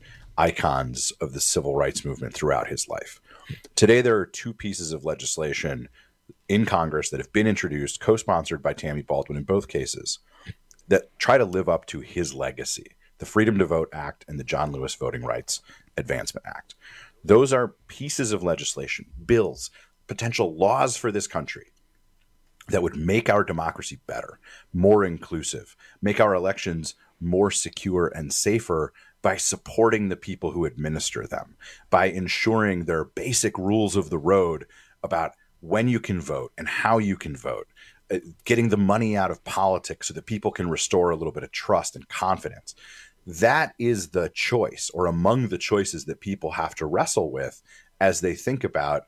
icons of the civil rights movement throughout his life. Today, there are two pieces of legislation in Congress that have been introduced, co-sponsored by Tammy Baldwin in both cases, that try to live up to his legacy, the Freedom to Vote Act and the John Lewis Voting Rights Advancement Act. Those are pieces of legislation, bills, potential laws for this country that would make our democracy better, more inclusive, make our elections more secure and safer by supporting the people who administer them, by ensuring there are basic rules of the road about when you can vote and how you can vote, uh, getting the money out of politics so that people can restore a little bit of trust and confidence. That is the choice, or among the choices that people have to wrestle with as they think about,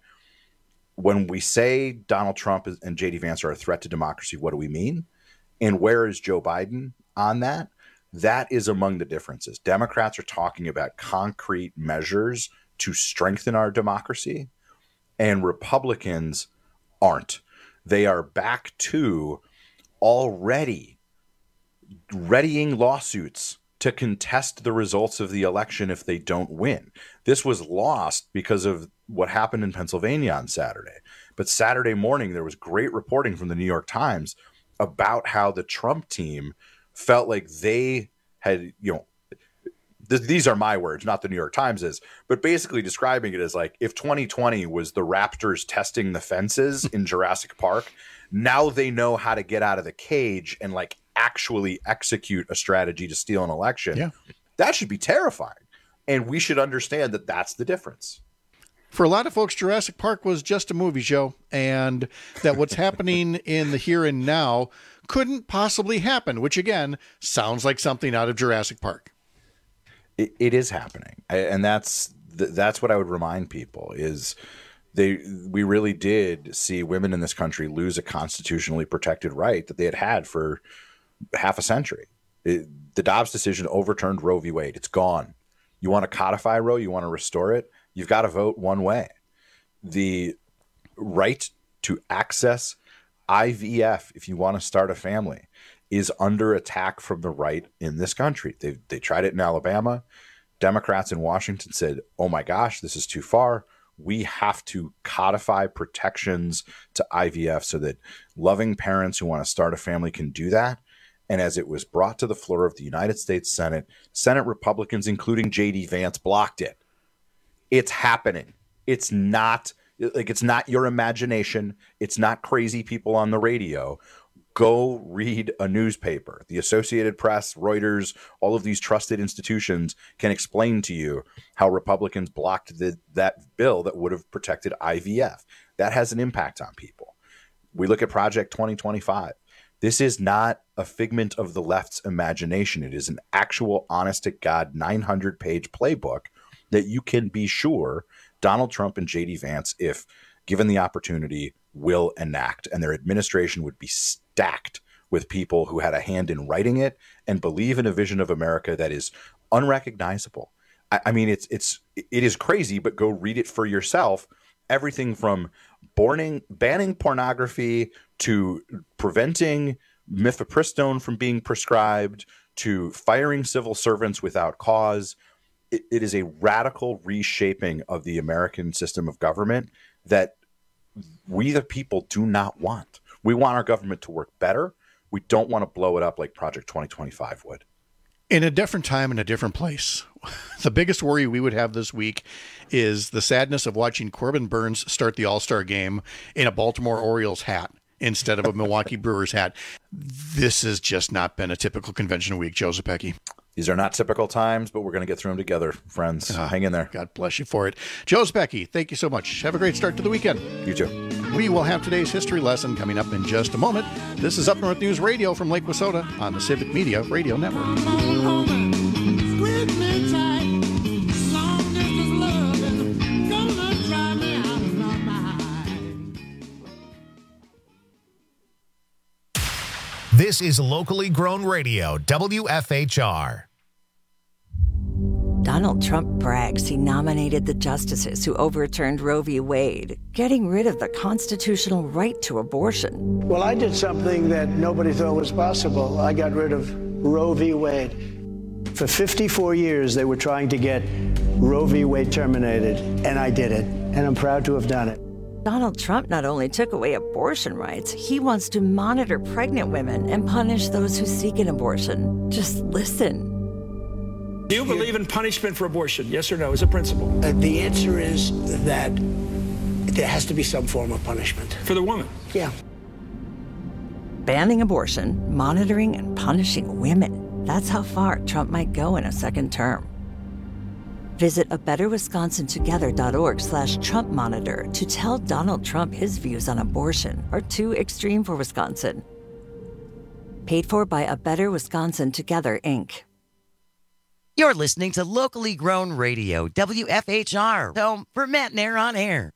when we say Donald Trump and J D Vance are a threat to democracy, what do we mean? And where is Joe Biden on that? That is among the differences. Democrats are talking about concrete measures to strengthen our democracy, and Republicans aren't. They are back to already readying lawsuits to contest the results of the election if they don't win. This was lost because of what happened in Pennsylvania on Saturday. But Saturday morning, there was great reporting from the New York Times about how the Trump team felt like they had, you know, th- these are my words, not the New York Times's, but basically describing it as like, if twenty twenty was the Raptors testing the fences in Jurassic Park, now they know how to get out of the cage and like actually execute a strategy to steal an election. Yeah. That should be terrifying. And we should understand that that's the difference. For a lot of folks, Jurassic Park was just a movie show, and that what's happening in the here and now couldn't possibly happen, which again sounds like something out of Jurassic Park. It, it is happening. And that's that's what I would remind people is they we really did see women in this country lose a constitutionally protected right that they had had for half a century. It, the Dobbs decision overturned Roe v. Wade. It's gone. You want to codify Roe? You want to restore it? You've got to vote one way. The right to access I V F, if you want to start a family, is under attack from the right in this country. They they tried it in Alabama. Democrats in Washington said, oh my gosh, this is too far. We have to codify protections to I V F so that loving parents who want to start a family can do that. And as it was brought to the floor of the United States Senate, Senate Republicans, including J D Vance, blocked it. It's happening. It's not like it's not your imagination. It's not crazy people on the radio. Go read a newspaper. The Associated Press, Reuters, all of these trusted institutions can explain to you how Republicans blocked the, that bill that would have protected I V F. That has an impact on people. We look at Project twenty twenty-five. This is not a figment of the left's imagination. It is an actual, honest-to-God, nine hundred page playbook that you can be sure Donald Trump and J D Vance, if given the opportunity, will enact. And their administration would be stacked with people who had a hand in writing it and believe in a vision of America that is unrecognizable. I, I mean, it's it's it is crazy, but go read it for yourself. Everything from banning, banning pornography to preventing mifepristone from being prescribed to firing civil servants without cause. It, it is a radical reshaping of the American system of government that we, the people, do not want. We want our government to work better. We don't want to blow it up like Project twenty twenty-five would. In a different time, in a different place, the biggest worry we would have this week is the sadness of watching Corbin Burns start the All-Star game in a Baltimore Orioles hat instead of a Milwaukee Brewers hat. This has just not been a typical convention week, Joe Zepecki. These are not typical times, but we're going to get through them together, friends. Uh, Hang in there. God bless you for it. Joe Zepecki, thank you so much. Have a great start to the weekend. You too. We will have today's history lesson coming up in just a moment. This is Up North News Radio from Lake Wissota on the Civic Media Radio Network. This is locally grown radio, W F H R. Donald Trump brags he nominated the justices who overturned Roe v. Wade, getting rid of the constitutional right to abortion. Well, I did something that nobody thought was possible. I got rid of Roe v. Wade. For fifty-four years, they were trying to get Roe v. Wade terminated, and I did it, and I'm proud to have done it. Donald Trump not only took away abortion rights, he wants to monitor pregnant women and punish those who seek an abortion. Just listen. Do you believe in punishment for abortion? Yes or no, as a principle? Uh, the answer is that there has to be some form of punishment. For the woman? Yeah. Banning abortion, monitoring and punishing women. That's how far Trump might go in a second term. Visit a better wisconsin together dot org slash Trump monitor to tell Donald Trump his views on abortion are too extreme for Wisconsin. Paid for by A Better Wisconsin Together, Incorporated. You're listening to locally grown radio, W F H R, home for Matt Nair on air.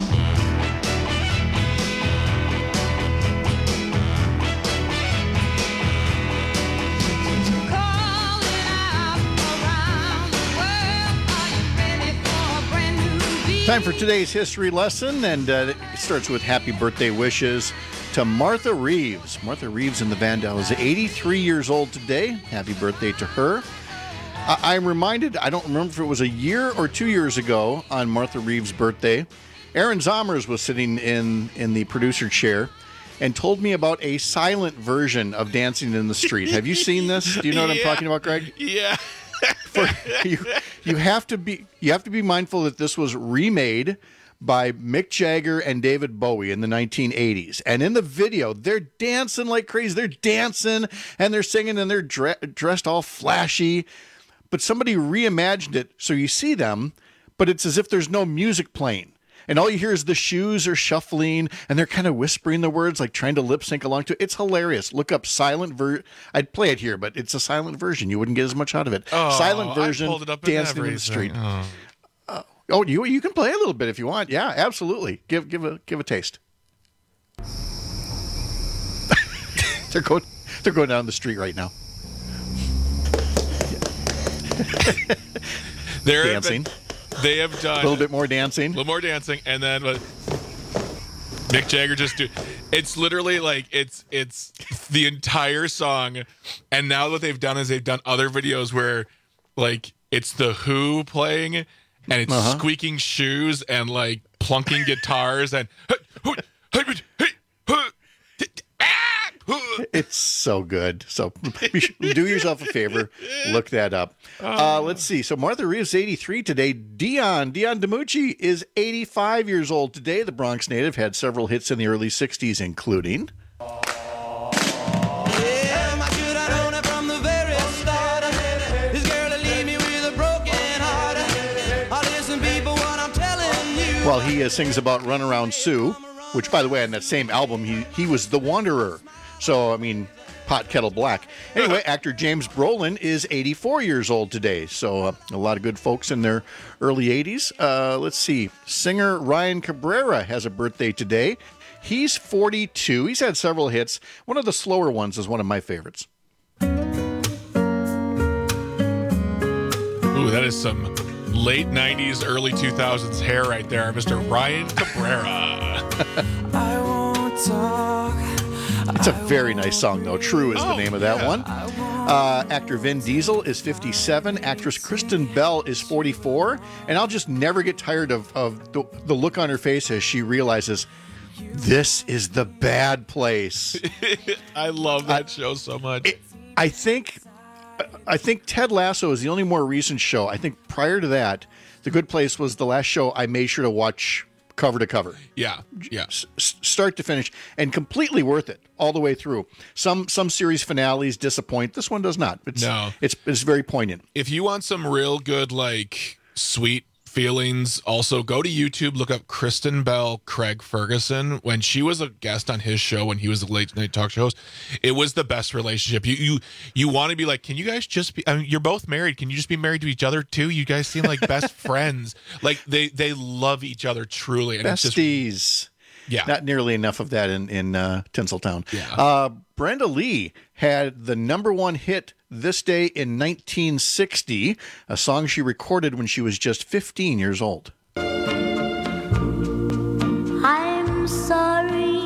Time for today's history lesson, and uh, it starts with happy birthday wishes to Martha Reeves. Martha Reeves in the Vandal is eighty-three years old today. Happy birthday to her. I- I'm reminded, I don't remember if it was a year or two years ago on Martha Reeves' birthday, Aaron Zomers was sitting in, in the producer chair and told me about a silent version of Dancing in the Street. Have you seen this? Do you know what I'm Yeah. talking about, Greg? Yeah. For, you, you have to be you have to be mindful that this was remade by Mick Jagger and David Bowie in the nineteen eighties. And in the video, they're dancing like crazy. They're dancing and they're singing and they're dre- dressed all flashy. But somebody reimagined it so you see them, but it's as if there's no music playing. And all you hear is the shoes are shuffling and they're kind of whispering the words, like trying to lip sync along to it. It's hilarious. Look up silent ver. I'd play it here, but it's a silent version. You wouldn't get as much out of it. Oh, silent I version, pulled it up and Dancing in the everything. Street. Oh. Uh, oh, you you can play a little bit if you want. Yeah, absolutely. Give give a give a taste. they're going they're going down the street right now. They're Dancing. Been, they have done A little bit more dancing. A little more dancing, and then uh, Mick Jagger just do. It's literally like it's it's the entire song, and now what they've done is they've done other videos where like it's the Who playing, and it's Uh-huh. squeaking shoes and like plunking guitars and. It's so good. So be sure- do yourself a favor. Look that up. Uh, let's see. So Martha Reeves, eighty-three today. Dion, Dion DiMucci is eighty-five years old today. The Bronx native had several hits in the early sixties, including... Well, he uh, sings about Runaround Sue, which, by the way, on that same album, he, he was the Wanderer. So, I mean, pot kettle black. Anyway, actor James Brolin is eighty-four years old today. So, uh, a lot of good folks in their early eighties. Uh, let's see. Singer Ryan Cabrera has a birthday today. He's forty-two. He's had several hits. One of the slower ones is one of my favorites. Ooh, that is some late nineties, early two thousands hair right there, Mister Ryan Cabrera. I won't talk. It's a very nice song, though. True is the name of that one. Uh, actor Vin Diesel is fifty-seven. Actress Kristen Bell is forty-four. And I'll just never get tired of, of the, the look on her face as she realizes this is the bad place. I love that uh, show so much. It, I think I think Ted Lasso is the only more recent show. I think prior to that, The Good Place was the last show I made sure to watch cover to cover. Yeah, yeah. S- start to finish, and completely worth it all the way through. Some some series finales disappoint. This one does not. It's, no. It's, it's very poignant. If you want some real good, like, sweet feelings, also go to YouTube, look up Kristen Bell, Craig Ferguson. When she was a guest on his show, when he was a late night talk show host, it was the best relationship. You you you want to be like, can you guys just be? I mean, you're both married. Can you just be married to each other too? You guys seem like best friends. Like they they love each other truly. And Besties. It's just, yeah, not nearly enough of that in in uh, Tinseltown. Yeah. Uh, Brenda Lee had the number one hit this day in nineteen sixty, a song she recorded when she was just fifteen years old. I'm sorry,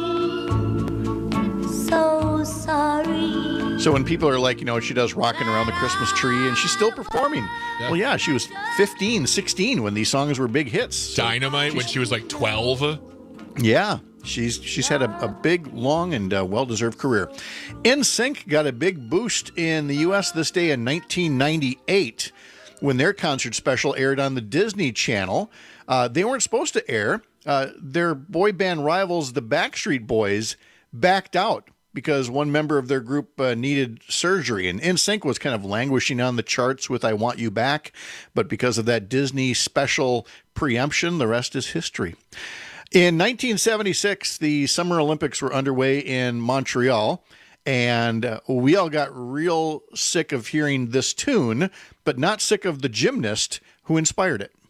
so sorry. So when people are like, you know, she does Rocking Around the Christmas Tree, and she's still performing. Yeah. Well, yeah, she was fifteen, sixteen when these songs were big hits. So Dynamite when she was like twelve. Yeah. She's she's had a, a big, long, and uh, well-deserved career. N Sync got a big boost in the U S this day in nineteen ninety-eight when their concert special aired on the Disney Channel. Uh, they weren't supposed to air. Uh, their boy band rivals, the Backstreet Boys, backed out because one member of their group uh, needed surgery. And N Sync was kind of languishing on the charts with I Want You Back. But because of that Disney special preemption, the rest is history. In nineteen seventy-six, the Summer Olympics were underway in Montreal, and uh, we all got real sick of hearing this tune, but not sick of the gymnast who inspired it.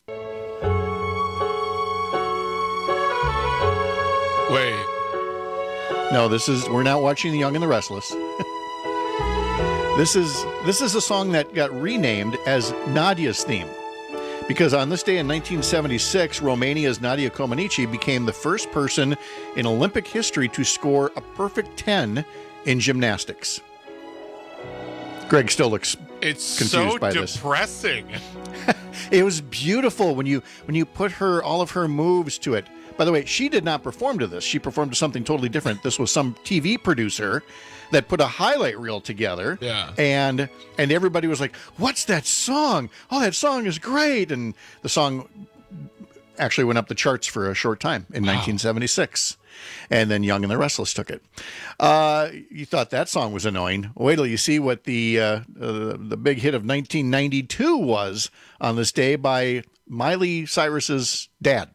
Wait. No, this is, we're not watching The Young and the Restless. This is, this is a song that got renamed as Nadia's theme. Because on this day in nineteen seventy-six, Romania's Nadia Comaneci became the first person in Olympic history to score a perfect ten in gymnastics. Greg still looks it's confused so by this. depressing. It was beautiful when you when you put her all of her moves to it. By the way, she did not perform to this. She performed to something totally different. This was some T V producer that put a highlight reel together. Yeah. And and everybody was like, what's that song? Oh, that song is great. And the song actually went up the charts for a short time in wow. nineteen seventy-six. And then Young and the Restless took it. Uh, you thought that song was annoying. Wait till you see what the, uh, uh, the big hit of nineteen ninety-two was on this day by Miley Cyrus's dad.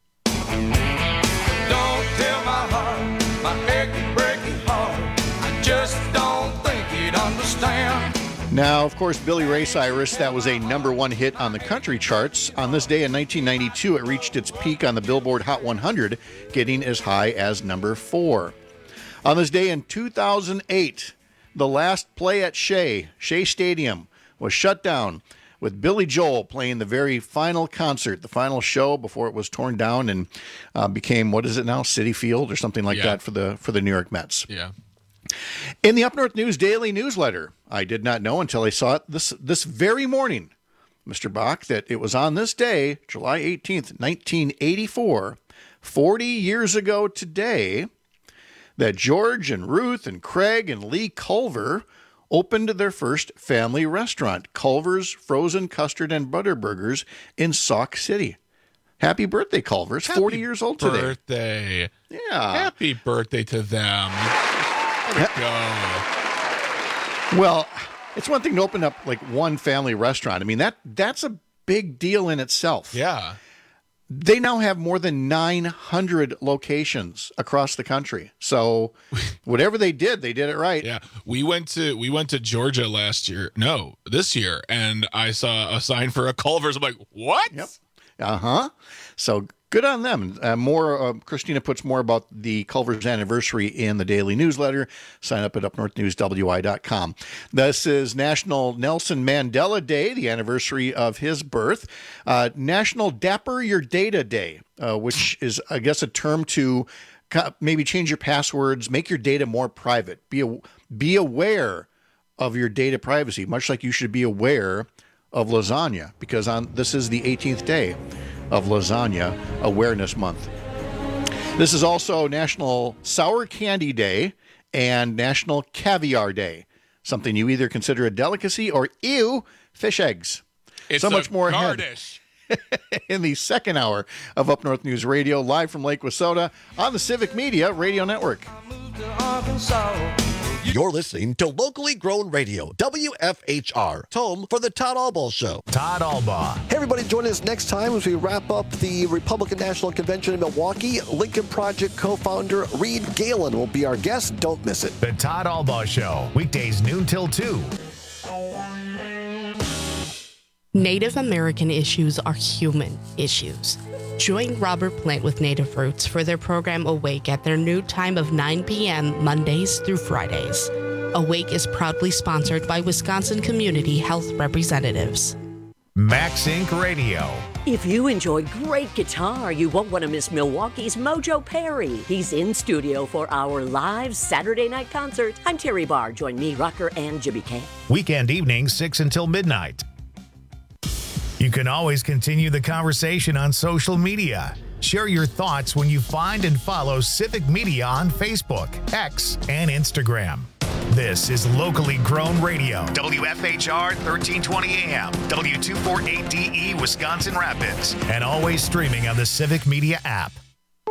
Don't tell my heart, my achy, breaky heart. I just don't think he'd understand. Now, of course, Billy Ray Cyrus, that was a number one hit on the country charts. On this day in nineteen ninety-two, it reached its peak on the Billboard Hot one hundred, getting as high as number four. On this day in two thousand eight, the last play at Shea, Shea Stadium, was shut down with Billy Joel playing the very final concert, the final show before it was torn down and uh, became, what is it now, Citi Field or something like yeah. that for the for the New York Mets. Yeah. In the Up North News Daily newsletter, I did not know until I saw it this this very morning, Mister Bach, that it was on this day, July eighteenth, nineteen eighty-four, forty years ago today, that George and Ruth and Craig and Lee Culver opened their first family restaurant, Culver's Frozen Custard and Butter Burgers in Sauk City. Happy birthday, Culver's. Happy forty years old today. Birthday. Yeah. Happy birthday to them. There we go. Well, it's one thing to open up like one family restaurant. I mean, that that's a big deal in itself. Yeah. They now have more than nine hundred locations across the country. So whatever they did, they did it right. Yeah. We went to we went to Georgia last year. No, this year. And I saw a sign for a Culver's. I'm like, what? Yep. Uh-huh. So good on them. Uh, more, uh, Christina puts more about the Culver's anniversary in the daily newsletter. Sign up at up north news w i dot com. This is National Nelson Mandela Day, the anniversary of his birth. Uh, National Dapper Your Data Day, uh, which is, I guess, a term to maybe change your passwords, make your data more private. Be a, be aware of your data privacy, much like you should be aware of lasagna, because on this is the eighteenth day of Lasagna Awareness Month. This is also National Sour Candy Day and National Caviar Day, something you either consider a delicacy or ew, fish eggs. It's so a much more garnish. ahead in the second hour of Up North News Radio, live from Lake Wissota on the Civic Media Radio Network. You're listening to Locally Grown Radio, W F H R, home for the Todd Albaugh Show. Todd Albaugh. Hey, everybody, join us next time as we wrap up the Republican National Convention in Milwaukee. Lincoln Project co-founder Reed Galen will be our guest. Don't miss it. The Todd Albaugh Show, weekdays noon till two. Native American issues are human issues. Join Robert Plant with Native Roots for their program Awake at their new time of nine p.m. Mondays through Fridays. Awake is proudly sponsored by Wisconsin Community Health Representatives. Max Incorporated. Radio. If you enjoy great guitar, you won't want to miss Milwaukee's Mojo Perry. He's in studio for our live Saturday night concert. I'm Terry Barr. Join me, Rucker, and Jimmy K. Weekend evenings, six until midnight. You can always continue the conversation on social media. Share your thoughts when you find and follow Civic Media on Facebook, X, and Instagram. This is Locally Grown Radio, W F H R thirteen twenty A M, W two forty-eight D E, Wisconsin Rapids, and always streaming on the Civic Media app.